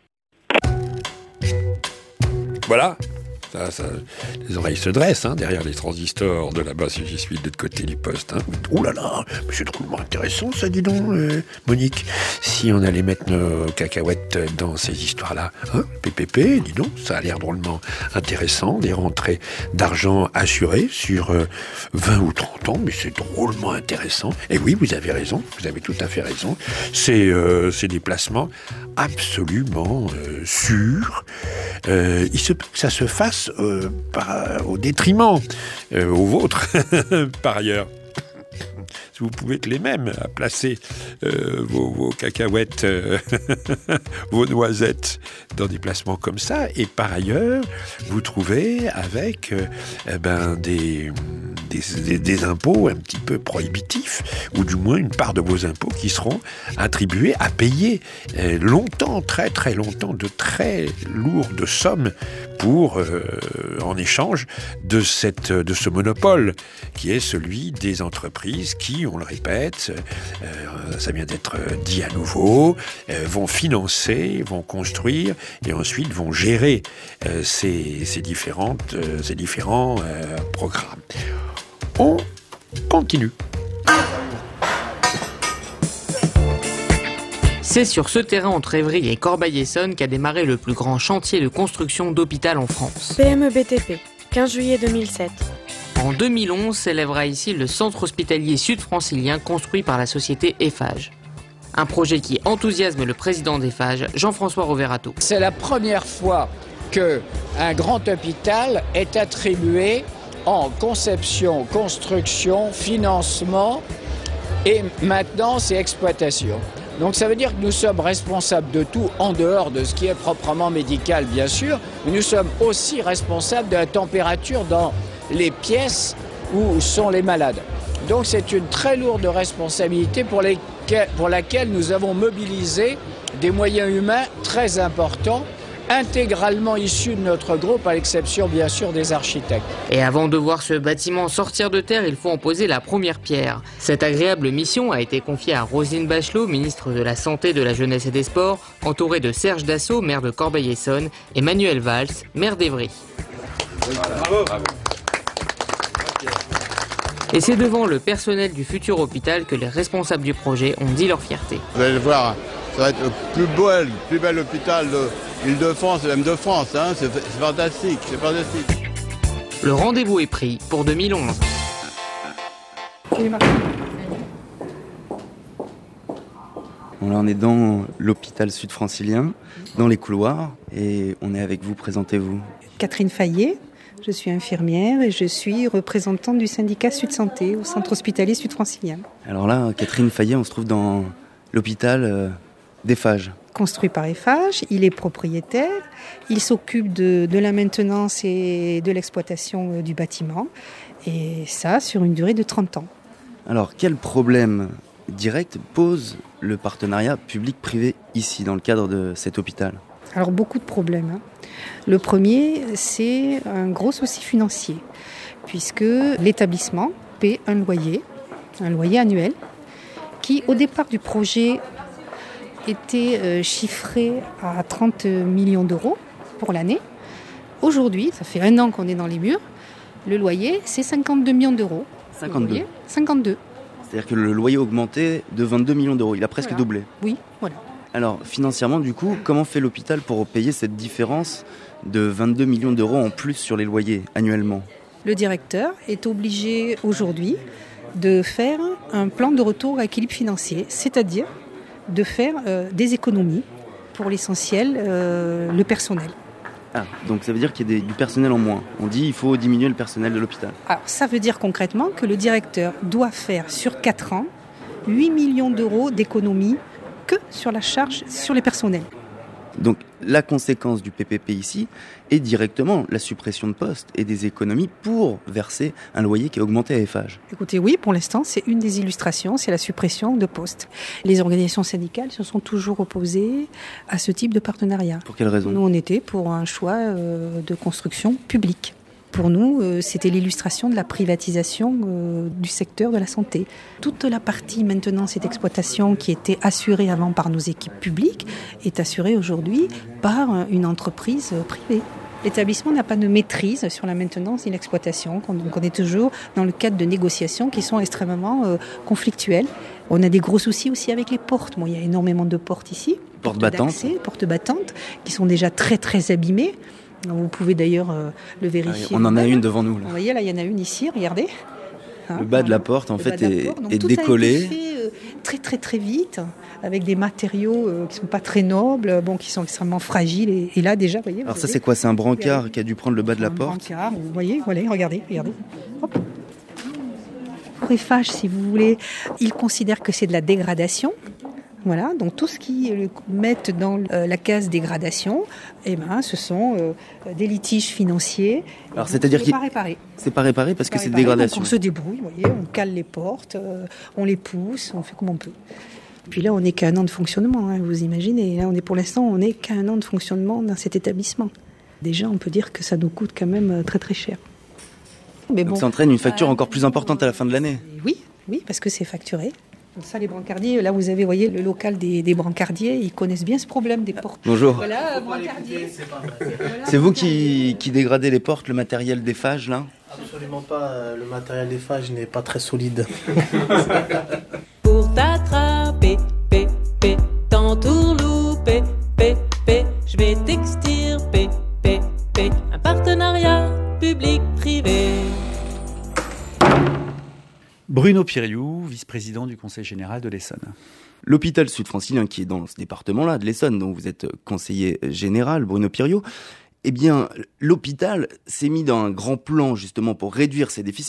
Voilà. Ça, ça, les oreilles se dressent hein, derrière les transistors de là-bas si j'y suis de l'autre côté du poste. Hein. Oh là là, mais c'est drôlement intéressant ça, dis donc, euh, Monique. Si on allait mettre nos cacahuètes dans ces histoires-là, hein, P P P, dis donc, ça a l'air drôlement intéressant, des rentrées d'argent assurées sur euh, vingt ou trente ans, mais c'est drôlement intéressant. Et oui, vous avez raison, vous avez tout à fait raison. C'est, euh, c'est des placements absolument euh, sûrs. Euh, il se peut que ça se fasse Euh, par, au détriment euh, au vôtre par ailleurs. Vous pouvez être les mêmes à placer euh, vos, vos cacahuètes, euh, vos noisettes dans des placements comme ça, et par ailleurs, vous trouvez avec euh, eh ben, des, des, des impôts un petit peu prohibitifs, ou du moins une part de vos impôts qui seront attribués à payer euh, longtemps, très très longtemps, de très lourdes sommes pour, euh, en échange de, cette, de ce monopole qui est celui des entreprises qui, on le répète, euh, ça vient d'être dit à nouveau, euh, vont financer, vont construire et ensuite vont gérer euh, ces, ces, différentes, euh, ces différents euh, programmes. On continue. C'est sur ce terrain entre Évry et Corbeil-Essonnes qu'a démarré le plus grand chantier de construction d'hôpital en France. P M E B T P, quinze juillet deux mille sept. En deux mille onze s'élèvera ici le centre hospitalier sud-francilien construit par la société Eiffage. Un projet qui enthousiasme le président d'Eiffage, Jean-François Roverato. C'est la première fois qu'un grand hôpital est attribué en conception, construction, financement et maintenance et exploitation. Donc ça veut dire que nous sommes responsables de tout, en dehors de ce qui est proprement médical, bien sûr, mais nous sommes aussi responsables de la température dans les pièces où sont les malades. Donc c'est une très lourde responsabilité pour, lesquelles, pour laquelle nous avons mobilisé des moyens humains très importants, intégralement issus de notre groupe, à l'exception bien sûr des architectes. Et avant de voir ce bâtiment sortir de terre, il faut en poser la première pierre. Cette agréable mission a été confiée à Roselyne Bachelot, ministre de la Santé, de la Jeunesse et des Sports, entourée de Serge Dassault, maire de Corbeil-Essonnes, et Manuel Valls, maire d'Évry. Bravo, bravo. Et c'est devant le personnel du futur hôpital que les responsables du projet ont dit leur fierté. Vous allez le voir, ça va être le plus beau, le plus bel hôpital d'Île-de-France et même de France. Hein. C'est fantastique, c'est fantastique. Le rendez-vous est pris pour deux mille onze. Bon, là, on est dans l'hôpital sud-francilien, dans les couloirs, et on est avec vous. Présentez-vous. Catherine Fayet. Je suis infirmière et je suis représentante du syndicat Sud Santé au centre hospitalier sud-francilien. Alors là, Catherine Fayet, on se trouve dans l'hôpital euh, d'Eiffage. Construit par Eiffage, il est propriétaire, il s'occupe de, de la maintenance et de l'exploitation euh, du bâtiment, et ça sur une durée de trente ans. Alors, quel problème direct pose le partenariat public-privé ici, dans le cadre de cet hôpital ? Alors, beaucoup de problèmes. Hein. Le premier, c'est un gros souci financier, puisque l'établissement paie un loyer, un loyer annuel, qui au départ du projet était euh, chiffré à trente millions d'euros pour l'année. Aujourd'hui, ça fait un an qu'on est dans les murs, le loyer c'est cinquante-deux millions d'euros. cinquante-deux cinquante-deux. C'est-à-dire que le loyer a augmenté de vingt-deux millions d'euros, il a presque voilà. doublé. Oui, voilà. Alors, financièrement, du coup, comment fait l'hôpital pour payer cette différence de vingt-deux millions d'euros en plus sur les loyers annuellement ? Le directeur est obligé aujourd'hui de faire un plan de retour à équilibre financier, c'est-à-dire de faire euh, des économies, pour l'essentiel, euh, le personnel. Ah, donc ça veut dire qu'il y a des, du personnel en moins. On dit qu'il faut diminuer le personnel de l'hôpital. Alors, ça veut dire concrètement que le directeur doit faire sur quatre ans huit millions d'euros d'économies que sur la charge sur les personnels. Donc la conséquence du P P P ici est directement la suppression de postes et des économies pour verser un loyer qui a augmenté à Eiffage. Écoutez, oui, pour l'instant, c'est une des illustrations, c'est la suppression de postes. Les organisations syndicales se sont toujours opposées à ce type de partenariat. Pour quelle raison ? Nous, on était pour un choix euh, de construction publique. Pour nous, euh, c'était l'illustration de la privatisation euh, du secteur de la santé. Toute la partie maintenance et d'exploitation qui était assurée avant par nos équipes publiques est assurée aujourd'hui par euh, une entreprise euh, privée. L'établissement n'a pas de maîtrise sur la maintenance et l'exploitation. Donc on est toujours dans le cadre de négociations qui sont extrêmement euh, conflictuelles. On a des gros soucis aussi avec les portes. Bon, il y a énormément de portes ici. Portes battantes. Portes battantes qui sont déjà très très abîmées. Vous pouvez d'ailleurs euh, le vérifier. Ah, on en a une devant nous. Là. Vous voyez, là, il y en a une ici, regardez. Hein, le bas de la porte, en fait, est, porte. est tout décollé. A été fait, euh, très, très, très vite, avec des matériaux euh, qui ne sont pas très nobles, bon, qui sont extrêmement fragiles. Et, et là, déjà, vous voyez. Alors, vous ça, voyez, c'est quoi ? C'est un brancard voyez, qui a dû prendre le bas de la un porte. Brancard, vous voyez, voilà, regardez, regardez. Hop. Pour Eiffage, si vous voulez, ils considèrent que c'est de la dégradation. Voilà, donc tout ce qu'ils mettent dans euh, la case dégradation, eh ben, ce sont euh, des litiges financiers. Alors, c'est-à-dire qu'il pas réparé. C'est pas réparé parce c'est pas que c'est réparé, dégradation. Donc on se débrouille, vous voyez, on cale les portes, euh, on les pousse, on fait comme on peut. Puis là, on n'est qu'à un an de fonctionnement, hein, vous imaginez. Là, on est pour l'instant, on n'est qu'à un an de fonctionnement dans cet établissement. Déjà, on peut dire que ça nous coûte quand même très très cher. Mais donc bon, ça entraîne une facture euh, encore plus importante à la fin de l'année. Oui, oui, parce que c'est facturé. Ça, les brancardiers, là vous avez, voyez, le local des, des brancardiers, ils connaissent bien ce problème des portes. Bonjour. Voilà, brancardier. C'est, c'est vous qui, qui dégradez les portes, le matériel d'Eiffage, là ? Absolument pas, le matériel d'Eiffage n'est pas très solide. Pour t'attraper, pé, pé, t'entourlouper, pé, pé, je vais t'extirper, pé, pé, un partenariat public-privé. Bruno Piriou, vice-président du Conseil général de l'Essonne. L'hôpital sud-francilien, qui est dans ce département-là de l'Essonne, dont vous êtes conseiller général, Bruno Piriou, eh bien, l'hôpital s'est mis dans un grand plan justement pour réduire ses déficits,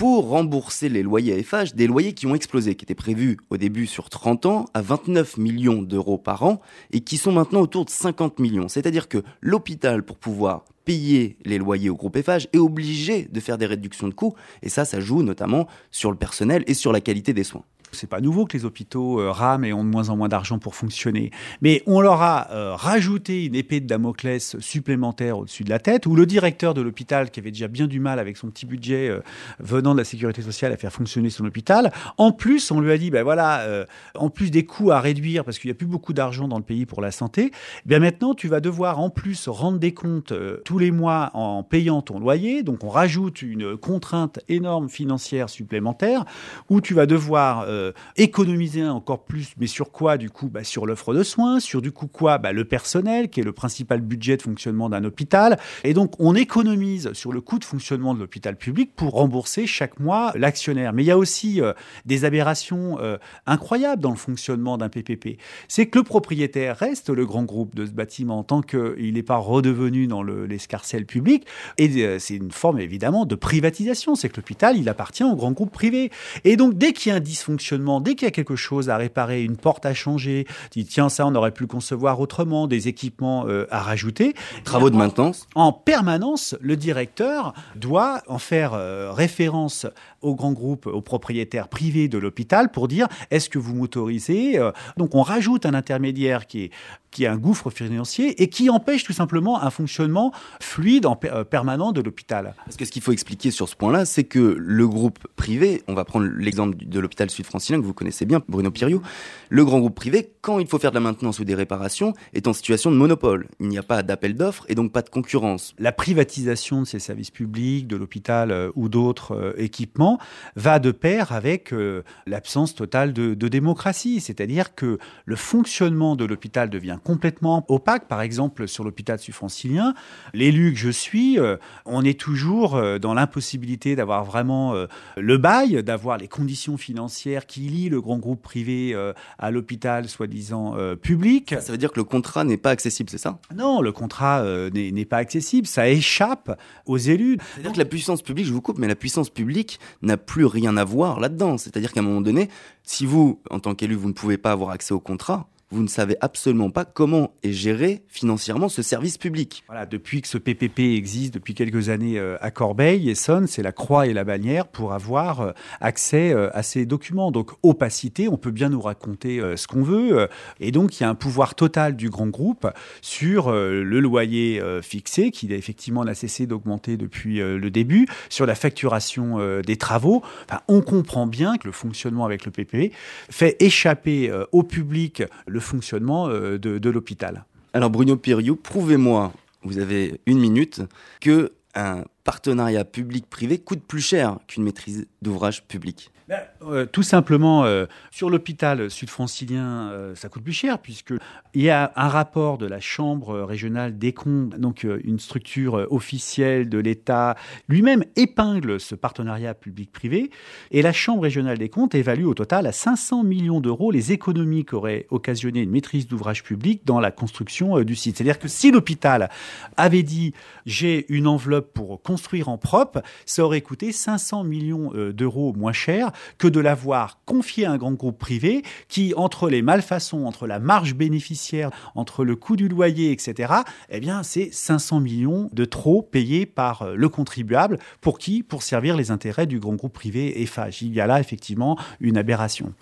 pour rembourser les loyers à F H, des loyers qui ont explosé, qui étaient prévus au début sur trente ans à vingt-neuf millions d'euros par an et qui sont maintenant autour de cinquante millions. C'est-à-dire que l'hôpital, pour pouvoir payer les loyers au groupe F H, est obligé de faire des réductions de coûts et ça, ça joue notamment sur le personnel et sur la qualité des soins. C'est pas nouveau que les hôpitaux euh, rament et ont de moins en moins d'argent pour fonctionner. Mais on leur a euh, rajouté une épée de Damoclès supplémentaire au-dessus de la tête, où le directeur de l'hôpital, qui avait déjà bien du mal avec son petit budget euh, venant de la sécurité sociale à faire fonctionner son hôpital, en plus, on lui a dit, ben voilà, euh, en plus des coûts à réduire, parce qu'il n'y a plus beaucoup d'argent dans le pays pour la santé, bien maintenant, tu vas devoir en plus rendre des comptes euh, tous les mois en payant ton loyer. Donc, on rajoute une contrainte énorme financière supplémentaire, où tu vas devoir... Euh, économiser encore plus, mais sur quoi du coup bah, sur l'offre de soins, sur du coup quoi bah, le personnel, qui est le principal budget de fonctionnement d'un hôpital. Et donc, on économise sur le coût de fonctionnement de l'hôpital public pour rembourser chaque mois l'actionnaire. Mais il y a aussi euh, des aberrations euh, incroyables dans le fonctionnement d'un P P P. C'est que le propriétaire reste le grand groupe de ce bâtiment tant qu'il n'est pas redevenu dans le, l'escarcelle public. Et euh, c'est une forme évidemment de privatisation. C'est que l'hôpital, il appartient au grand groupe privé. Et donc, dès qu'il y a un dysfonctionnement, dès qu'il y a quelque chose à réparer, une porte à changer, tu dis tiens, ça on aurait pu le concevoir autrement, des équipements euh, à rajouter. Travaux de maintenance. En permanence, le directeur doit en faire euh, référence au grand groupe, aux propriétaires privés de l'hôpital pour dire est-ce que vous m'autorisez. Donc on rajoute un intermédiaire qui est qui est un gouffre financier et qui empêche tout simplement un fonctionnement fluide en per- permanent de l'hôpital. Parce que ce qu'il faut expliquer sur ce point-là, c'est que le groupe privé, on va prendre l'exemple de l'hôpital sud-francilien que vous connaissez bien, Bruno Piriou, le grand groupe privé, quand il faut faire de la maintenance ou des réparations, est en situation de monopole. Il n'y a pas d'appel d'offres et donc pas de concurrence. La privatisation de ces services publics, de l'hôpital euh, ou d'autres euh, équipements va de pair avec euh, l'absence totale de, de démocratie. C'est-à-dire que le fonctionnement de l'hôpital devient complètement opaque. Par exemple, sur l'hôpital sud-francilien, l'élu que je suis, euh, on est toujours euh, dans l'impossibilité d'avoir vraiment euh, le bail, d'avoir les conditions financières qui lient le grand groupe privé euh, à l'hôpital soi-disant euh, public. Ça veut dire que le contrat n'est pas accessible, c'est ça ? Non, le contrat euh, n'est, n'est pas accessible. Ça échappe aux élus. C'est-à-dire Donc, que la puissance publique, je vous coupe, mais la puissance publique n'a plus rien à voir là-dedans. C'est-à-dire qu'à un moment donné, si vous, en tant qu'élu, vous ne pouvez pas avoir accès au contrat, vous ne savez absolument pas comment est géré financièrement ce service public. Voilà, depuis que ce P P P existe depuis quelques années euh, à Corbeil, Essonne, c'est la croix et la bannière pour avoir euh, accès euh, à ces documents. Donc, opacité, on peut bien nous raconter euh, ce qu'on veut. Euh, et donc, il y a un pouvoir total du grand groupe sur euh, le loyer euh, fixé, qui effectivement n'a cessé d'augmenter depuis euh, le début, sur la facturation euh, des travaux. Enfin, on comprend bien que le fonctionnement avec le P P P fait échapper euh, au public le fonctionnement de, de l'hôpital. Alors Bruno Piriou, prouvez-moi, vous avez une minute, que un partenariat public-privé coûte plus cher qu'une maîtrise d'ouvrage public. Ben, euh, tout simplement, euh, sur l'hôpital sud-francilien, euh, ça coûte plus cher puisqu'il y a un rapport de la Chambre régionale des comptes, donc euh, une structure euh, officielle de l'État, lui-même épingle ce partenariat public-privé et la Chambre régionale des comptes évalue au total à cinq cents millions d'euros les économies qu'aurait occasionné une maîtrise d'ouvrage public dans la construction euh, du site. C'est-à-dire que si l'hôpital avait dit « j'ai une enveloppe pour construire en propre », ça aurait coûté cinq cents millions euh, d'euros moins cher que de l'avoir confié à un grand groupe privé qui, entre les malfaçons, entre la marge bénéficiaire, entre le coût du loyer, et cetera, eh bien, c'est cinq cents millions de trop payés par le contribuable. Pour qui ? Pour servir les intérêts du grand groupe privé F H. Il y a là, effectivement, une aberration.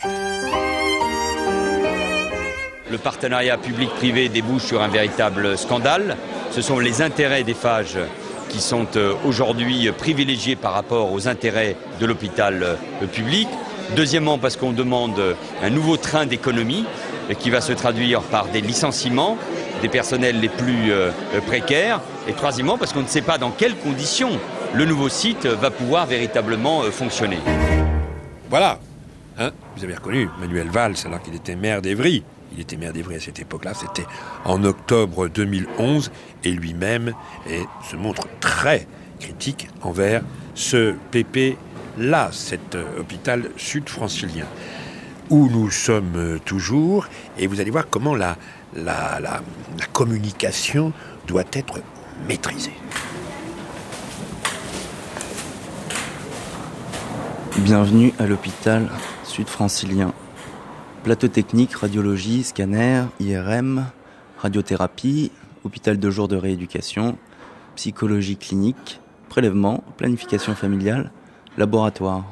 Le partenariat public-privé débouche sur un véritable scandale. Ce sont les intérêts des F H qui sont aujourd'hui privilégiés par rapport aux intérêts de l'hôpital public. Deuxièmement, parce qu'on demande un nouveau train d'économie qui va se traduire par des licenciements des personnels les plus précaires. Et troisièmement, parce qu'on ne sait pas dans quelles conditions le nouveau site va pouvoir véritablement fonctionner. Voilà, hein, vous avez reconnu Manuel Valls alors qu'il était maire d'Évry. Il était maire d'Évry à cette époque-là, c'était en octobre deux mille onze, et lui-même est, se montre très critique envers ce P P-là, cet euh, hôpital sud-francilien, où nous sommes euh, toujours, et vous allez voir comment la, la, la, la communication doit être maîtrisée. Bienvenue à l'hôpital sud-francilien. Plateau technique, radiologie, scanner, I R M, radiothérapie, hôpital de jour de rééducation, psychologie clinique, prélèvement, planification familiale, laboratoire.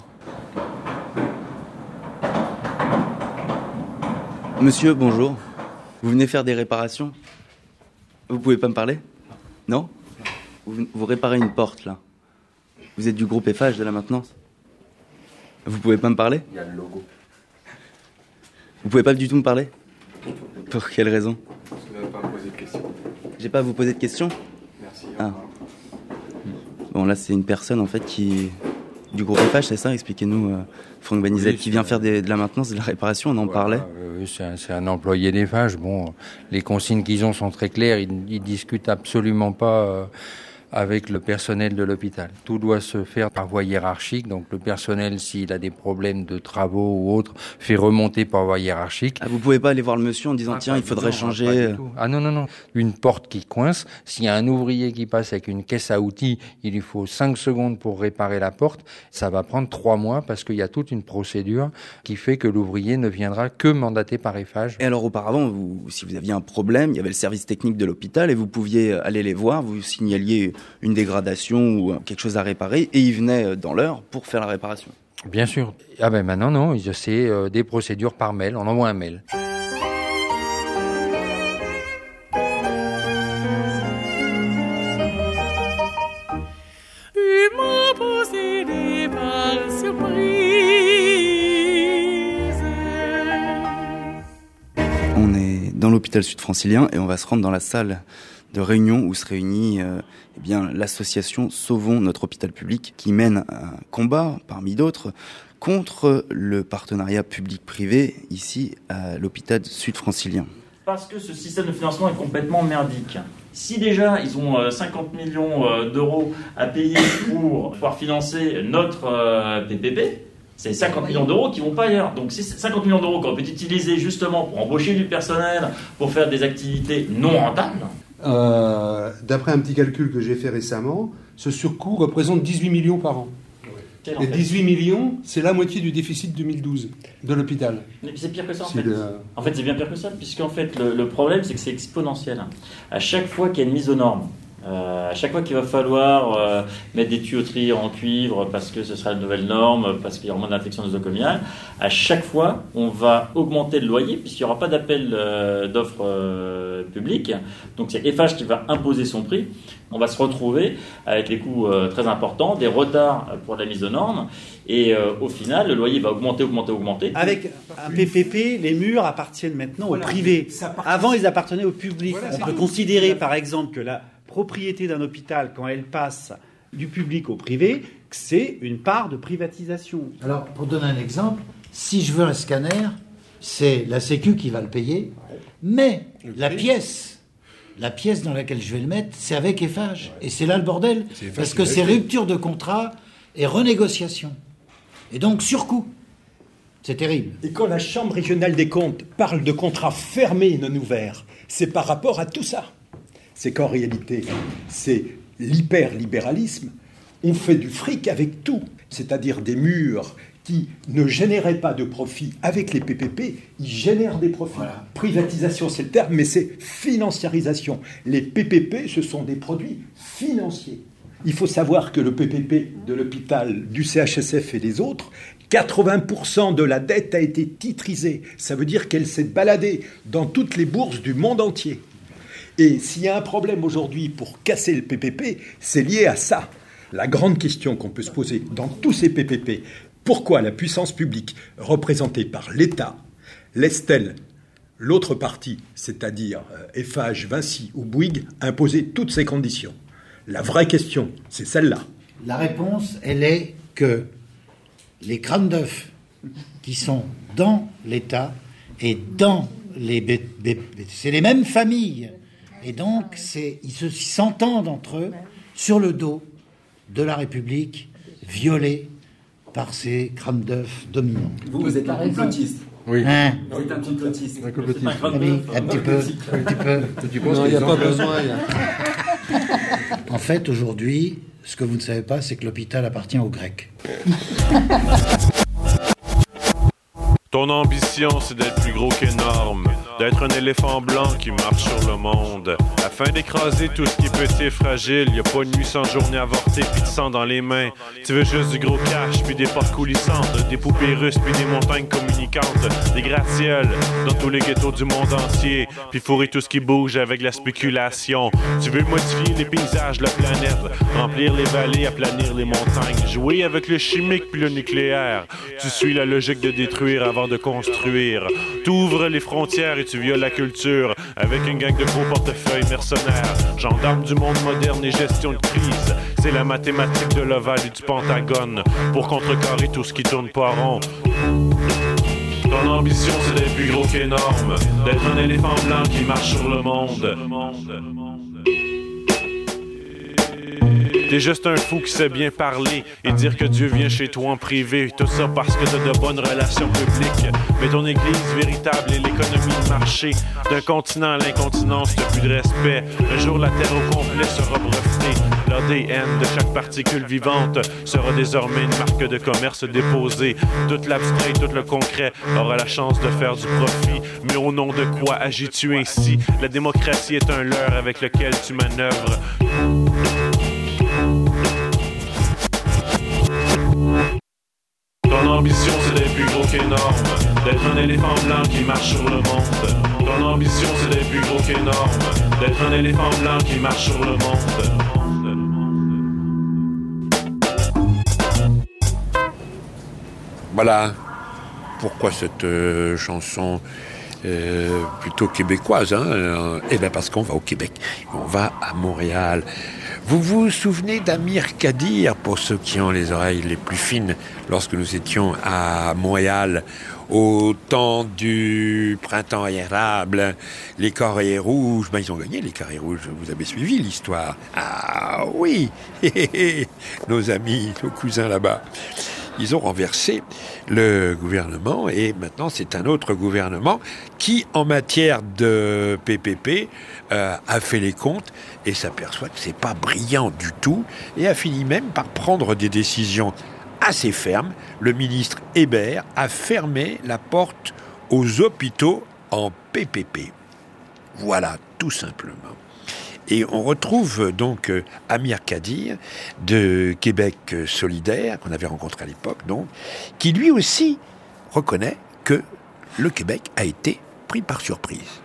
Monsieur, bonjour. Vous venez faire des réparations ? Vous pouvez pas me parler ? Non ? vous, vous réparez une porte, là. Vous êtes du groupe Eiffage de la maintenance ? Vous pouvez pas me parler ? Il y a le logo. Vous pouvez pas du tout me parler ? Pour quelle raison ? Parce que vous n'avez pas à me poser de questions. J'ai pas à vous poser de questions ? Merci. Ah. Bon, là, c'est une personne, en fait, qui... du groupe Eiffage, c'est ça ? Expliquez-nous, euh, Franck Banizet, oui, qui vient faire des, de la maintenance, de la réparation, on en voilà, parlait. euh, c'est, un, c'est un employé d'Eiffage. Bon, les consignes qu'ils ont sont très claires, ils, ils discutent absolument pas... Euh, avec le personnel de l'hôpital. Tout doit se faire par voie hiérarchique, donc le personnel, s'il a des problèmes de travaux ou autres, fait remonter par voie hiérarchique. Ah, vous pouvez pas aller voir le monsieur en disant ah, tiens, il faudrait non, changer... Ah non, non, non. Une porte qui coince, s'il y a un ouvrier qui passe avec une caisse à outils, il lui faut cinq secondes pour réparer la porte, ça va prendre trois mois parce qu'il y a toute une procédure qui fait que l'ouvrier ne viendra que mandaté par Eiffage. Et alors auparavant, vous, si vous aviez un problème, il y avait le service technique de l'hôpital et vous pouviez aller les voir, vous signaliez une dégradation ou quelque chose à réparer, et ils venaient dans l'heure pour faire la réparation. Bien sûr. Ah ben maintenant, non, c'est euh, des procédures par mail, on envoie un mail. Il m'a possédé par surprise. On est dans l'hôpital sud-francilien et on va se rendre dans la salle de réunion où se réunit euh, eh bien, l'association Sauvons notre hôpital public qui mène un combat, parmi d'autres, contre le partenariat public-privé ici à l'hôpital sud-francilien. Parce que ce système de financement est complètement merdique. Si déjà ils ont euh, cinquante millions euh, d'euros à payer pour pouvoir financer notre euh, P P P, c'est cinquante millions d'euros qui vont pas ailleurs. Donc c'est cinquante millions d'euros qu'on peut utiliser justement pour embaucher du personnel, pour faire des activités non rentables. Euh, d'après un petit calcul que j'ai fait récemment, ce surcoût représente dix-huit millions par an. Oui. Et dix-huit millions, c'est la moitié du déficit deux mille douze de l'hôpital. Mais c'est pire que ça en c'est fait. Le... En fait, c'est bien pire que ça, puisqu'en fait, le, le problème, c'est que c'est exponentiel. À chaque fois qu'il y a une mise aux normes, Euh, à chaque fois qu'il va falloir euh, mettre des tuyauteries en cuivre parce que ce sera la nouvelle norme, parce qu'il y aura moins d'infections nosocomiales, à chaque fois, on va augmenter le loyer puisqu'il n'y aura pas d'appel euh, d'offres euh, publiques. Donc c'est Eiffage qui va imposer son prix. On va se retrouver avec des coûts euh, très importants, des retards pour la mise aux normes, et euh, au final, le loyer va augmenter, augmenter, augmenter. Avec un P P P, les murs appartiennent maintenant voilà, au privé. Avant, ils appartenaient au public. Voilà, on peut tout. considérer, par exemple, que la propriété d'un hôpital, quand elle passe du public au privé, c'est une part de privatisation. Alors, pour donner un exemple, si je veux un scanner, c'est la Sécu qui va le payer, mais la pièce, la pièce dans laquelle je vais le mettre, c'est avec Eiffage. Et c'est là le bordel, parce que c'est rupture de contrat et renégociation. Et donc, surcoût. C'est terrible. Et quand la Chambre régionale des comptes parle de contrats fermés et non ouverts, c'est par rapport à tout ça. C'est qu'en réalité, c'est l'hyperlibéralisme. On fait du fric avec tout, c'est-à-dire des murs qui ne généraient pas de profit avec les P P P, ils génèrent des profits. Voilà. Privatisation, c'est le terme, mais c'est financiarisation. Les P P P, ce sont des produits financiers. Il faut savoir que le P P P de l'hôpital, du C H S F et des autres, quatre-vingts pour cent de la dette a été titrisée. Ça veut dire qu'elle s'est baladée dans toutes les bourses du monde entier. Et s'il y a un problème aujourd'hui pour casser le P P P, c'est lié à ça. La grande question qu'on peut se poser dans tous ces P P P, pourquoi la puissance publique représentée par l'État laisse-t-elle l'autre partie, c'est-à-dire Eiffage, Vinci ou Bouygues, imposer toutes ces conditions ? La vraie question, c'est celle-là. La réponse, elle est que les crânes d'œufs qui sont dans l'État et dans les... B- B- c'est les mêmes familles. Et donc, c'est, ils, se, ils s'entendent entre eux sur le dos de la République, violée par ces crânes d'œufs dominants. Vous, vous êtes un complotiste. Oui. Hein vous êtes un complotiste. Un complotiste. Un, oui, un petit peu. Un petit peu. Tu penses qu'il n'y a pas besoin. En fait, aujourd'hui, Ce que vous ne savez pas, c'est que l'hôpital appartient aux Grecs. Ton ambition, c'est d'être plus gros qu'énorme, d'être un éléphant blanc qui marche sur le monde, afin d'écraser tout ce qui est petit et fragile. Y a pas de nuit sans journée avortée puis de sang dans les mains. Tu veux juste du gros cash puis des portes coulissantes, des poupées russes puis des montagnes communicantes, des gratte-ciels dans tous les ghettos du monde entier, puis fourrer tout ce qui bouge avec la spéculation. Tu veux modifier les paysages de la planète, remplir les vallées, aplanir les montagnes, jouer avec le chimique puis le nucléaire. Tu suis la logique de détruire avant de construire. Tu ouvres les frontières et tu violes la culture avec une gang de gros portefeuilles mercenaires. Gendarmes du monde moderne et gestion de crise, c'est la mathématique de l'ovale et du pentagone pour contrecarrer tout ce qui tourne pas rond. Ton ambition, c'est d'être plus gros qu'énorme, d'être un éléphant blanc qui marche sur le monde. T'es juste un fou qui sait bien parler et dire que Dieu vient chez toi en privé. Tout ça parce que t'as de bonnes relations publiques. Mais ton église véritable est l'économie de marché. D'un continent à l'incontinence, t'as plus de respect. Un jour, la terre au complet sera brevetée. L'A D N de chaque particule vivante sera désormais une marque de commerce déposée. Tout l'abstrait, tout le concret aura la chance de faire du profit. Mais au nom de quoi agis-tu ainsi? La démocratie est un leurre avec lequel tu manœuvres. Ton ambition, c'est d'être plus gros qu'énorme, d'être un éléphant blanc qui marche sur le monde. Ton ambition, c'est d'être plus gros qu'énorme, d'être un éléphant blanc qui marche sur le monde. Voilà pourquoi cette euh, chanson euh, plutôt québécoise. Hein, euh, eh bien parce qu'on va au Québec, on va à Montréal. Vous vous souvenez d'Amir Kadir, pour ceux qui ont les oreilles les plus fines, lorsque nous étions à Montréal au temps du printemps érable, les Carrés rouges, ben ils ont gagné les Carrés rouges, vous avez suivi l'histoire. Ah oui, nos amis, nos cousins là-bas. Ils ont renversé le gouvernement et maintenant c'est un autre gouvernement qui, en matière de P P P, euh, a fait les comptes et s'aperçoit que c'est pas brillant du tout et a fini même par prendre des décisions assez fermes. Le ministre Hébert a fermé la porte aux hôpitaux en P P P. Voilà, tout simplement. Et on retrouve donc euh, Amir Kadir de Québec solidaire, qu'on avait rencontré à l'époque, donc, qui lui aussi reconnaît que le Québec a été pris par surprise.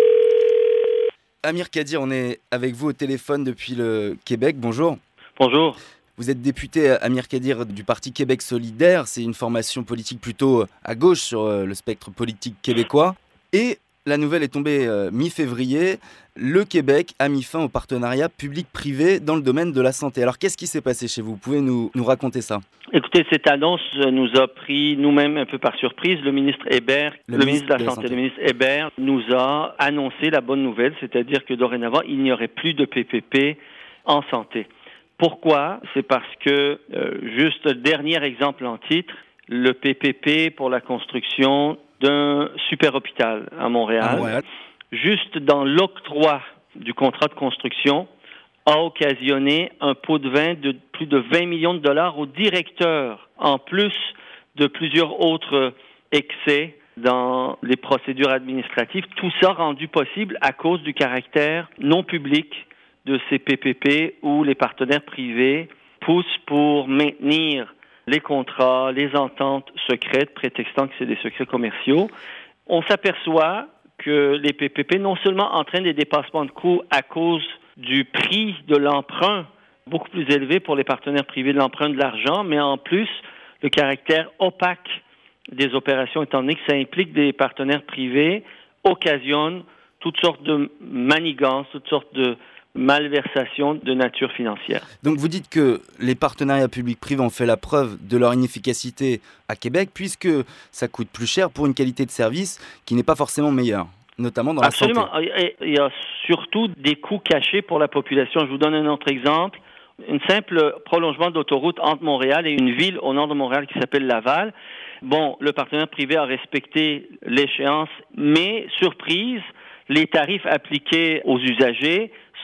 Amir Kadir, on est avec vous au téléphone depuis le Québec. Bonjour. Bonjour. Vous êtes député Amir Kadir du parti Québec solidaire. C'est une formation politique plutôt à gauche sur le spectre politique québécois. Et la nouvelle est tombée euh, mi-février. Le Québec a mis fin au partenariat public-privé dans le domaine de la santé. Alors, qu'est-ce qui s'est passé chez vous? Vous pouvez nous, nous raconter ça? Écoutez, cette annonce nous a pris nous-mêmes un peu par surprise. Le ministre Hébert, le, le ministre de la, de la Santé, Santé, le ministre Hébert nous a annoncé la bonne nouvelle, c'est-à-dire que dorénavant, il n'y aurait plus de P P P en santé. Pourquoi? C'est parce que, euh, juste dernier exemple en titre, le P P P pour la construction d'un super hôpital à Montréal, ah ouais. juste dans l'octroi du contrat de construction, a occasionné un pot de vin de plus de vingt millions de dollars au directeur, en plus de plusieurs autres excès dans les procédures administratives. Tout ça rendu possible à cause du caractère non public de ces P P P où les partenaires privés poussent pour maintenir les contrats, les ententes secrètes, prétextant que c'est des secrets commerciaux. On s'aperçoit que les P P P non seulement entraînent des dépassements de coûts à cause du prix de l'emprunt, beaucoup plus élevé pour les partenaires privés de l'emprunt de l'argent, mais en plus, le caractère opaque des opérations, étant donné que ça implique des partenaires privés, occasionne toutes sortes de manigances, toutes sortes de malversation de nature financière. Donc vous dites que les partenariats publics-privés ont fait la preuve de leur inefficacité à Québec, puisque ça coûte plus cher pour une qualité de service qui n'est pas forcément meilleure, notamment dans la Absolument. santé. Absolument. Il y a surtout des coûts cachés pour la population. Je vous donne un autre exemple. Un simple prolongement d'autoroute entre Montréal et une ville au nord de Montréal qui s'appelle Laval. Bon, le partenaire privé a respecté l'échéance, mais surprise, les tarifs appliqués aux usagers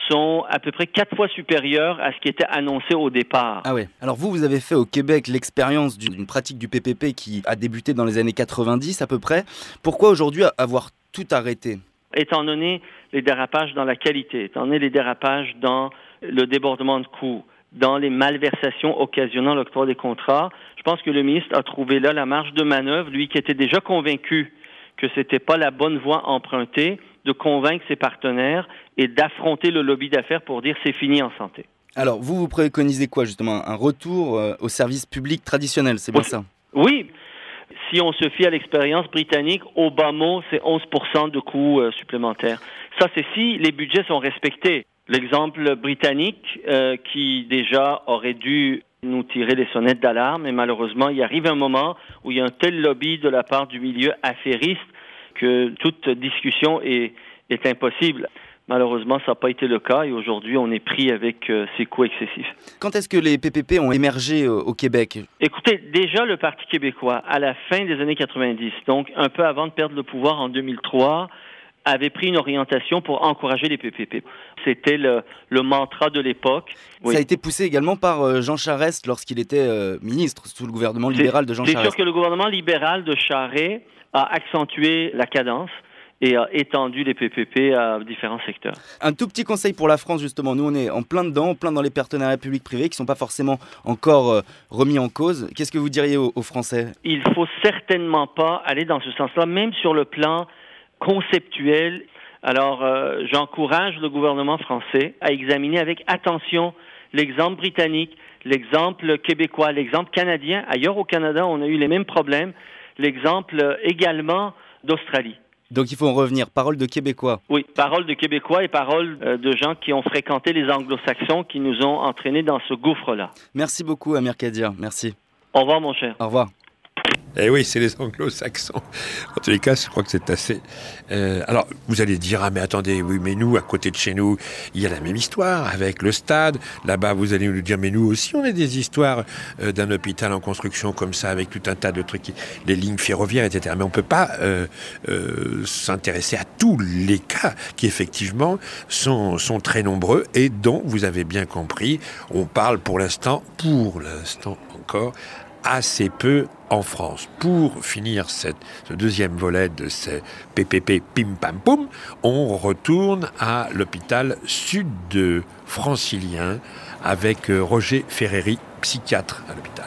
sont à peu près quatre fois supérieurs à ce qui était annoncé au départ. Ah ouais. Alors vous, vous avez fait au Québec l'expérience d'une pratique du P P P qui a débuté dans les années quatre-vingt-dix à peu près. Pourquoi aujourd'hui avoir tout arrêté ? Étant donné les dérapages dans la qualité, étant donné les dérapages dans le débordement de coûts, dans les malversations occasionnant l'octroi des contrats, je pense que le ministre a trouvé là la marge de manœuvre, lui qui était déjà convaincu que c'était pas la bonne voie empruntée, de convaincre ses partenaires et d'affronter le lobby d'affaires pour dire c'est fini en santé. Alors, vous, vous préconisez quoi, justement ? Un retour euh, au service public traditionnel, c'est bien oui. ça ? Oui. Si on se fie à l'expérience britannique, au bas mot, c'est onze pour cent de coûts euh, supplémentaires. Ça, c'est si les budgets sont respectés. L'exemple britannique, euh, qui déjà aurait dû nous tirer les sonnettes d'alarme, et malheureusement, il arrive un moment où il y a un tel lobby de la part du milieu affairiste que toute discussion est, est impossible. Malheureusement, ça n'a pas été le cas et aujourd'hui, on est pris avec euh, ces coûts excessifs. Quand est-ce que les P P P ont émergé euh, au Québec ? Écoutez, déjà le Parti québécois, à la fin des années quatre-vingt-dix, donc un peu avant de perdre le pouvoir en deux mille trois, avait pris une orientation pour encourager les P P P. C'était le, le mantra de l'époque. Oui. Ça a été poussé également par euh, Jean Charest lorsqu'il était euh, ministre sous le gouvernement libéral de Jean C'est Charest. sûr que le gouvernement libéral de Charest a accentué la cadence et a étendu les P P P à différents secteurs. Un tout petit conseil pour la France, justement. Nous, on est en plein dedans, en plein dans les partenariats publics-privés qui ne sont pas forcément encore euh, remis en cause. Qu'est-ce que vous diriez aux, aux Français ? Il ne faut certainement pas aller dans ce sens-là, même sur le plan conceptuel. Alors, euh, j'encourage le gouvernement français à examiner avec attention l'exemple britannique, l'exemple québécois, l'exemple canadien. Ailleurs au Canada, on a eu les mêmes problèmes. L'exemple également d'Australie. Donc il faut en revenir. Parole de Québécois. Oui, parole de Québécois et parole euh, de gens qui ont fréquenté les anglo-saxons qui nous ont entraînés dans ce gouffre-là. Merci beaucoup, Amir Kadir. Merci. Au revoir, mon cher. Au revoir. Eh oui, c'est les anglo-saxons. En tous les cas, je crois que c'est assez... Euh, alors, vous allez dire, ah mais attendez, oui, mais nous, à côté de chez nous, il y a la même histoire avec le stade. Là-bas, vous allez nous dire, mais nous aussi, on a des histoires euh, d'un hôpital en construction comme ça, avec tout un tas de trucs, les lignes ferroviaires, et cetera. Mais on ne peut pas euh, euh, s'intéresser à tous les cas qui, effectivement, sont, sont très nombreux et dont, vous avez bien compris, on parle pour l'instant, pour l'instant encore, assez peu en France. Pour finir cette, ce deuxième volet de ces P P P Pim Pam Poum, on retourne à l'hôpital sud-francilien avec Roger Ferreri, psychiatre à l'hôpital.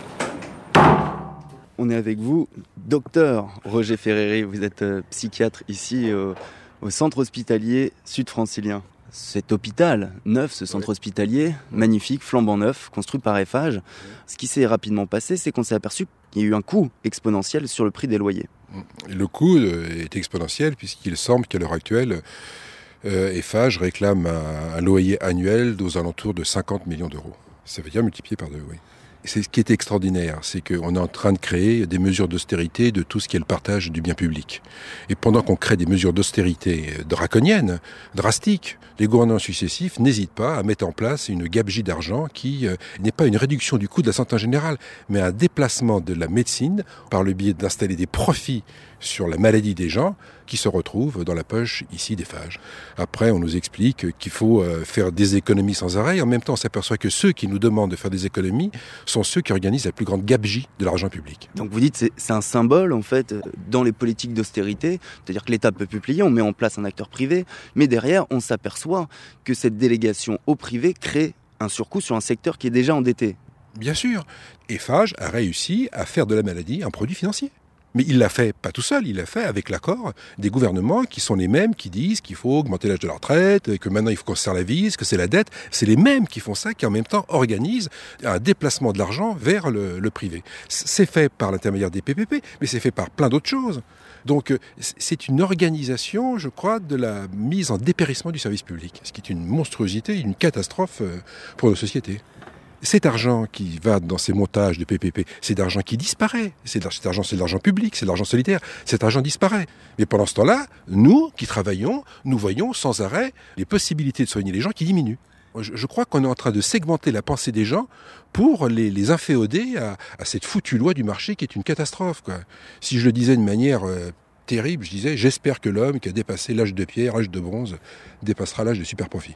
On est avec vous, docteur Roger Ferreri, vous êtes euh, psychiatre ici euh, au centre hospitalier sud-francilien. Cet hôpital neuf, ce centre hospitalier, magnifique, flambant neuf, construit par Eiffage. Ce qui s'est rapidement passé, c'est qu'on s'est aperçu qu'il y a eu un coût exponentiel sur le prix des loyers. Le coût est exponentiel puisqu'il semble qu'à l'heure actuelle, euh, Eiffage réclame un, un loyer annuel aux alentours de cinquante millions d'euros. Ça veut dire multiplié par deux, oui. C'est ce qui est extraordinaire, c'est qu'on est en train de créer des mesures d'austérité de tout ce qui est le partage du bien public. Et pendant qu'on crée des mesures d'austérité draconiennes, drastiques, les gouvernements successifs n'hésitent pas à mettre en place une gabegie d'argent qui euh, n'est pas une réduction du coût de la santé en général, mais un déplacement de la médecine par le biais d'installer des profits sur la maladie des gens qui se retrouvent dans la poche ici d'Eiffage. Après, on nous explique qu'il faut euh, faire des économies sans arrêt. En même temps, on s'aperçoit que ceux qui nous demandent de faire des économies sont ceux qui organisent la plus grande gabegie de l'argent public. Donc vous dites c'est c'est un symbole en fait dans les politiques d'austérité, c'est-à-dire que l'État peut plus plier, on met en place un acteur privé, mais derrière on s'aperçoit que cette délégation au privé crée un surcoût sur un secteur qui est déjà endetté. Bien sûr, Eiffage a réussi à faire de la maladie un produit financier. Mais il l'a fait pas tout seul, il l'a fait avec l'accord des gouvernements qui sont les mêmes qui disent qu'il faut augmenter l'âge de la retraite, que maintenant il faut qu'on se serre la vis, que c'est la dette. C'est les mêmes qui font ça, qui en même temps organisent un déplacement de l'argent vers le, le privé. C'est fait par l'intermédiaire des P P P, mais c'est fait par plein d'autres choses. Donc c'est une organisation, je crois, de la mise en dépérissement du service public, ce qui est une monstruosité, une catastrophe pour nos sociétés. Cet argent qui va dans ces montages de P P P, c'est d'argent qui disparaît. Cet argent, c'est de l'argent public, c'est de l'argent solidaire. Cet argent disparaît. Mais pendant ce temps-là, nous qui travaillons, nous voyons sans arrêt les possibilités de soigner les gens qui diminuent. Je, je crois qu'on est en train de segmenter la pensée des gens pour les, les inféoder à, à cette foutue loi du marché qui est une catastrophe, quoi. Si je le disais de manière euh, terrible, je disais, j'espère que l'homme qui a dépassé l'âge de pierre, l'âge de bronze, dépassera l'âge de super profit.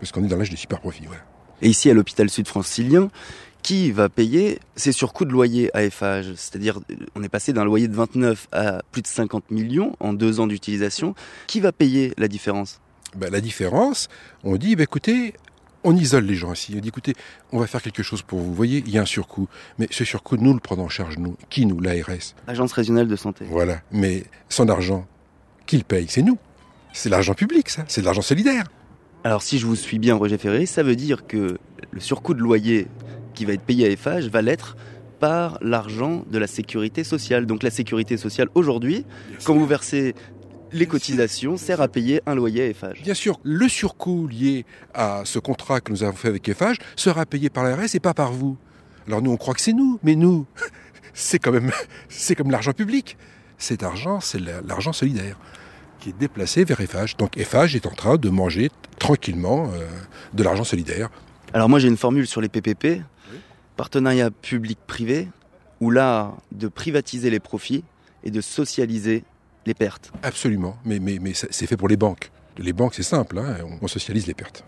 Parce qu'on est dans l'âge des super profits. Voilà. Et ici, à l'hôpital sud francilien, qui va payer ces surcoûts de loyer à Eiffage? C'est-à-dire, on est passé d'un loyer de vingt-neuf à plus de cinquante millions en deux ans d'utilisation. Qui va payer la différence? Ben, la différence, on dit, ben, écoutez, on isole les gens ici. On dit, écoutez, on va faire quelque chose pour vous. Vous voyez, il y a un surcoût. Mais ce surcoût, nous le prenons en charge, nous. Qui, nous? L'A R S. Agence régionale de santé. Voilà. Mais son argent, qui le paye? C'est nous. C'est l'argent public, ça. C'est de l'argent solidaire. Alors, si je vous suis bien, Roger Ferré, ça veut dire que le surcoût de loyer qui va être payé à Eiffage va l'être par l'argent de la sécurité sociale. Donc la sécurité sociale, aujourd'hui, quand vous versez les cotisations, sert à payer un loyer à Eiffage. Bien sûr, le surcoût lié à ce contrat que nous avons fait avec Eiffage sera payé par l'A R S et pas par vous. Alors nous, on croit que c'est nous, mais nous, c'est quand même, c'est comme l'argent public. Cet argent, c'est l'argent solidaire qui est déplacé vers Eiffage. Donc Eiffage est en train de manger tranquillement euh, de l'argent solidaire. Alors moi, j'ai une formule sur les P P P. Oui. Partenariat public-privé, ou l'art de privatiser les profits et de socialiser les pertes. Absolument, mais, mais, mais c'est fait pour les banques. Les banques, c'est simple, hein, on socialise les pertes.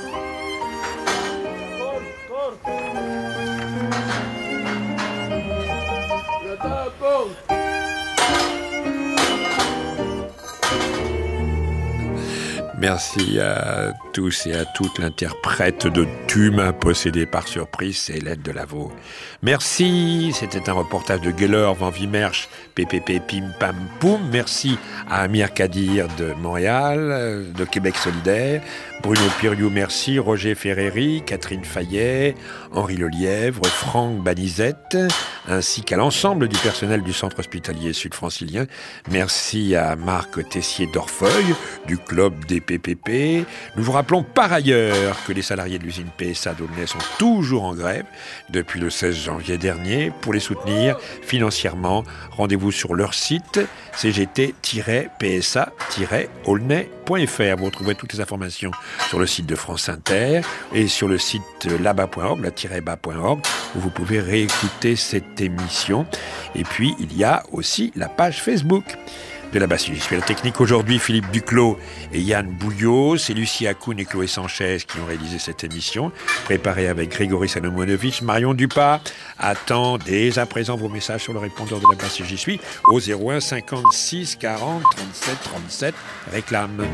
Merci à tous et à toutes. L'interprète de Tu m'as possédé par surprise, c'est Hélène Delaveau. Merci, c'était un reportage de Geller, Van Vimersch, P P P Pim Pam Poum. Merci à Amir Kadir de Montréal, de Québec Solidaire, Bruno Piriou, merci, Roger Ferreri, Catherine Fayet, Henri Lelièvre, Franck Banizette, ainsi qu'à l'ensemble du personnel du centre hospitalier sud-francilien. Merci à Marc Tessier d'Orfeuille, du club des P P P. Nous vous rappelons par ailleurs que les salariés de l'usine P S A d'Aulnay sont toujours en grève depuis le seize janvier dernier. Pour les soutenir financièrement, rendez-vous sur leur site c g t tiret p s a tiret aulnay point f r. Vous retrouverez toutes les informations sur le site de France Inter et sur le site là-bas point org, la-bas point org, où vous pouvez réécouter cette émission. Et puis, il y a aussi la page Facebook de la Basse. Je suis à la technique aujourd'hui, Philippe Duclos et Yann Bouillot. C'est Lucie Akoun et Chloé Sanchez qui ont réalisé cette émission, préparée avec Grégory Salomonovitch. Marion Dupas attend dès à présent vos messages sur le répondeur de la Basse. J'y suis au zéro un cinquante-six quarante trente-sept trente-sept. Réclame.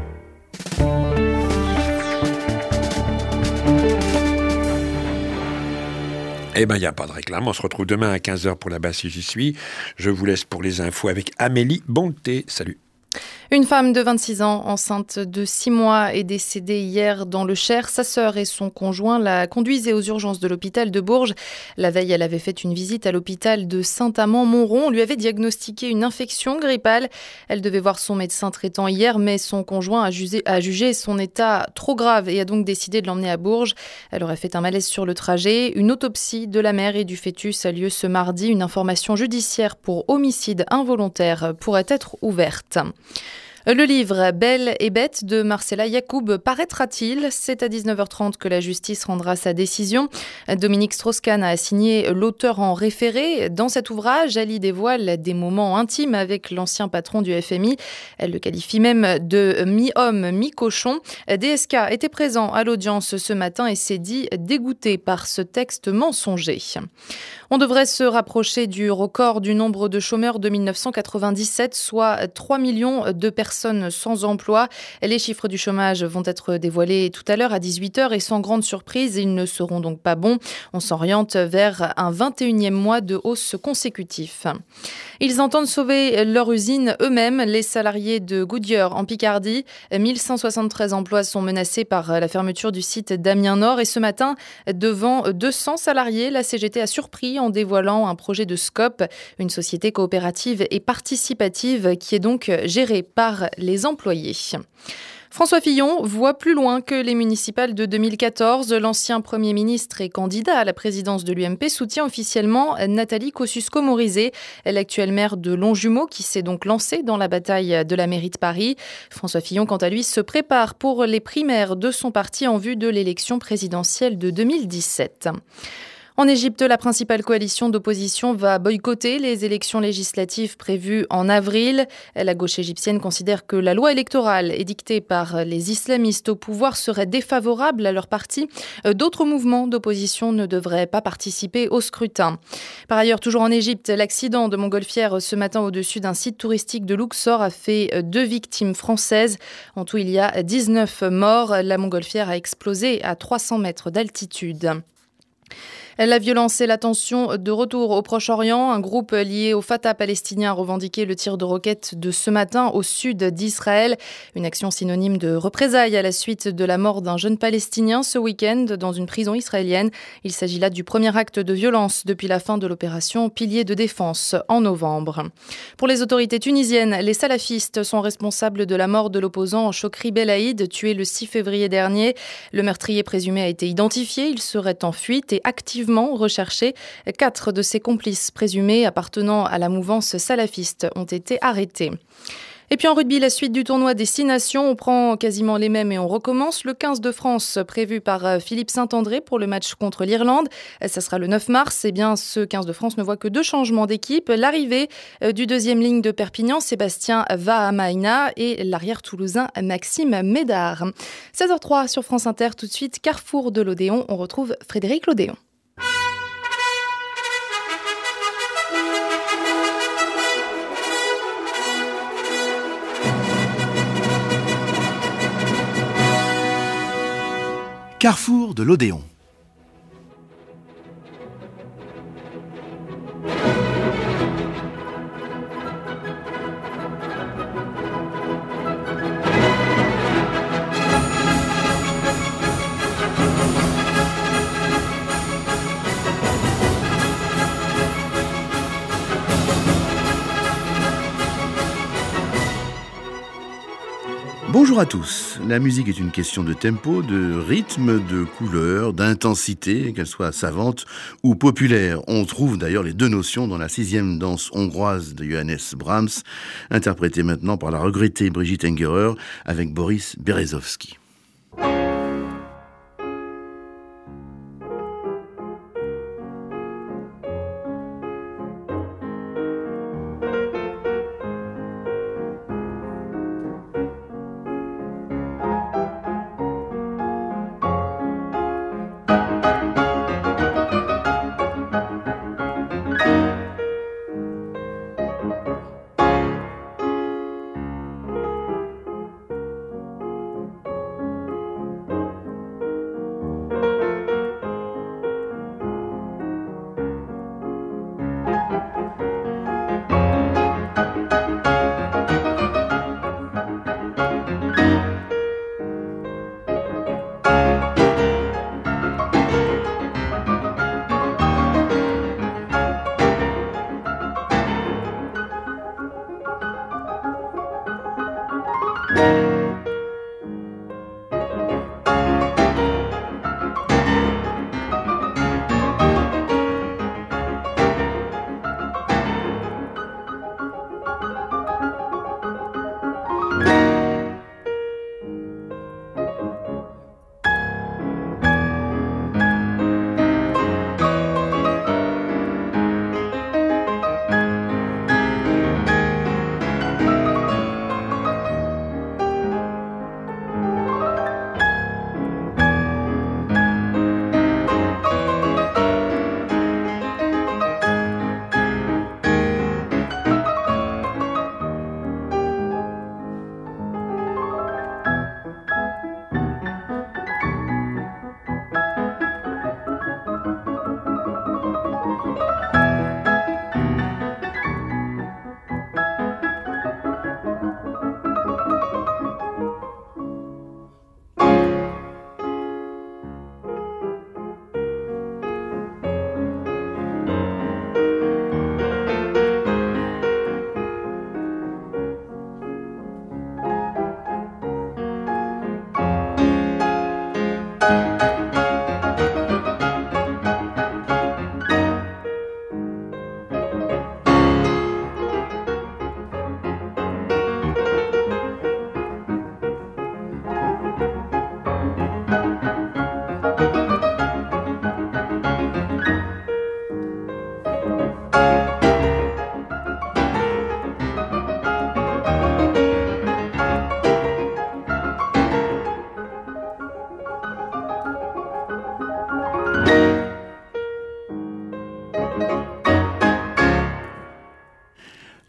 Eh bien, il n'y a pas de réclame. On se retrouve demain à quinze heures pour la Basse, si j'y suis. Je vous laisse pour les infos avec Amélie Bonté. Salut. Une femme de vingt-six ans, enceinte de six mois, est décédée hier dans le Cher. Sa sœur et son conjoint la conduisaient aux urgences de l'hôpital de Bourges. La veille, elle avait fait une visite à l'hôpital de Saint-Amand-Montrond. On lui avait diagnostiqué une infection grippale. Elle devait voir son médecin traitant hier, mais son conjoint a jugé, a jugé son état trop grave et a donc décidé de l'emmener à Bourges. Elle aurait fait un malaise sur le trajet. Une autopsie de la mère et du fœtus a lieu ce mardi. Une information judiciaire pour homicide involontaire pourrait être ouverte. Le livre Belle et bête de Marcella Yacoub paraîtra-t-il ? C'est à dix-neuf heures trente que la justice rendra sa décision. Dominique Strauss-Kahn a signé l'auteur en référé. Dans cet ouvrage, elle y dévoile des moments intimes avec l'ancien patron du F M I. Elle le qualifie même de mi-homme, mi-cochon. D S K était présent à l'audience ce matin et s'est dit dégoûté par ce texte mensonger. On devrait se rapprocher du record du nombre de chômeurs de mille neuf cent quatre-vingt-dix-sept, soit trois millions de personnes sans emploi. Les chiffres du chômage vont être dévoilés tout à l'heure à dix-huit heures et sans grande surprise, ils ne seront donc pas bons. On s'oriente vers un vingt et unième mois de hausse consécutif. Ils entendent sauver leur usine eux-mêmes, les salariés de Goodyear en Picardie. mille cent soixante-treize emplois sont menacés par la fermeture du site d'Amiens-Nord et ce matin, devant deux cents salariés, la C G T a surpris en dévoilant un projet de Scope, une société coopérative et participative qui est donc gérée par les employés. François Fillon voit plus loin que les municipales de deux mille quatorze. L'ancien Premier ministre et candidat à la présidence de l'U M P soutient officiellement Nathalie Kosciusko-Morizet, l'actuelle maire de Longjumeau, qui s'est donc lancée dans la bataille de la mairie de Paris. François Fillon, quant à lui, se prépare pour les primaires de son parti en vue de l'élection présidentielle de deux mille dix-sept. En Égypte, la principale coalition d'opposition va boycotter les élections législatives prévues en avril. La gauche égyptienne considère que la loi électorale édictée par les islamistes au pouvoir serait défavorable à leur parti. D'autres mouvements d'opposition ne devraient pas participer au scrutin. Par ailleurs, toujours en Égypte, l'accident de montgolfière ce matin au-dessus d'un site touristique de Luxor a fait deux victimes françaises. En tout, il y a dix-neuf morts. La montgolfière a explosé à trois cents mètres d'altitude. La violence et la tension de retour au Proche-Orient. Un groupe lié au Fatah palestinien a revendiqué le tir de roquettes de ce matin au sud d'Israël. Une action synonyme de représailles à la suite de la mort d'un jeune Palestinien ce week-end dans une prison israélienne. Il s'agit là du premier acte de violence depuis la fin de l'opération Pilier de défense en novembre. Pour les autorités tunisiennes, les salafistes sont responsables de la mort de l'opposant Chokri Belaïd, tué le six février dernier. Le meurtrier présumé a été identifié. Il serait en fuite et activement recherché. Quatre de ses complices présumés appartenant à la mouvance salafiste ont été arrêtés. Et puis en rugby, la suite du tournoi des Six Nations. On prend quasiment les mêmes et on recommence. Le quinze de France prévu par Philippe Saint-André pour le match contre l'Irlande. Ça sera le neuf mars. Eh bien, ce quinze de France ne voit que deux changements d'équipe. L'arrivée du deuxième ligne de Perpignan, Sébastien Vahamaina, et l'arrière toulousain Maxime Médard. seize heures trois sur France Inter. Tout de suite, Carrefour de l'Odéon. On retrouve Frédéric Lodéon. Carrefour de l'Odéon. Bonjour à tous. La musique est une question de tempo, de rythme, de couleur, d'intensité, qu'elle soit savante ou populaire. On trouve d'ailleurs les deux notions dans la sixième danse hongroise de Johannes Brahms, interprétée maintenant par la regrettée Brigitte Engerer avec Boris Berezovsky.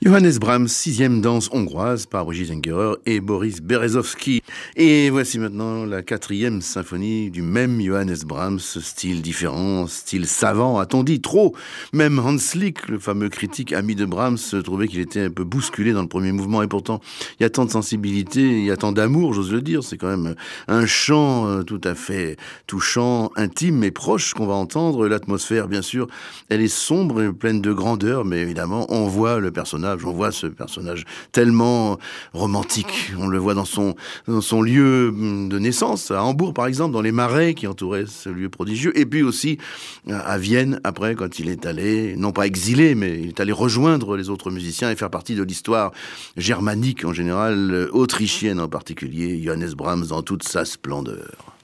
Johannes Brahms, sixième danse hongroise par Brigitte Zengerer et Boris Berezovsky. Et voici maintenant la quatrième symphonie du même Johannes Brahms, style différent, style savant, a-t-on dit, trop. Même Hans Lick, le fameux critique ami de Brahms, trouvait qu'il était un peu bousculé dans le premier mouvement, et pourtant il y a tant de sensibilité, il y a tant d'amour, j'ose le dire, c'est quand même un chant tout à fait touchant, intime et proche qu'on va entendre. L'atmosphère, bien sûr, elle est sombre et pleine de grandeur, mais évidemment, on voit le personnage On voit ce personnage tellement romantique. On le voit dans son, dans son lieu de naissance, à Hambourg par exemple, dans les marais qui entouraient ce lieu prodigieux. Et puis aussi à Vienne, après, quand il est allé, non pas exilé, mais il est allé rejoindre les autres musiciens et faire partie de l'histoire germanique en général, autrichienne en particulier, Johannes Brahms dans toute sa splendeur.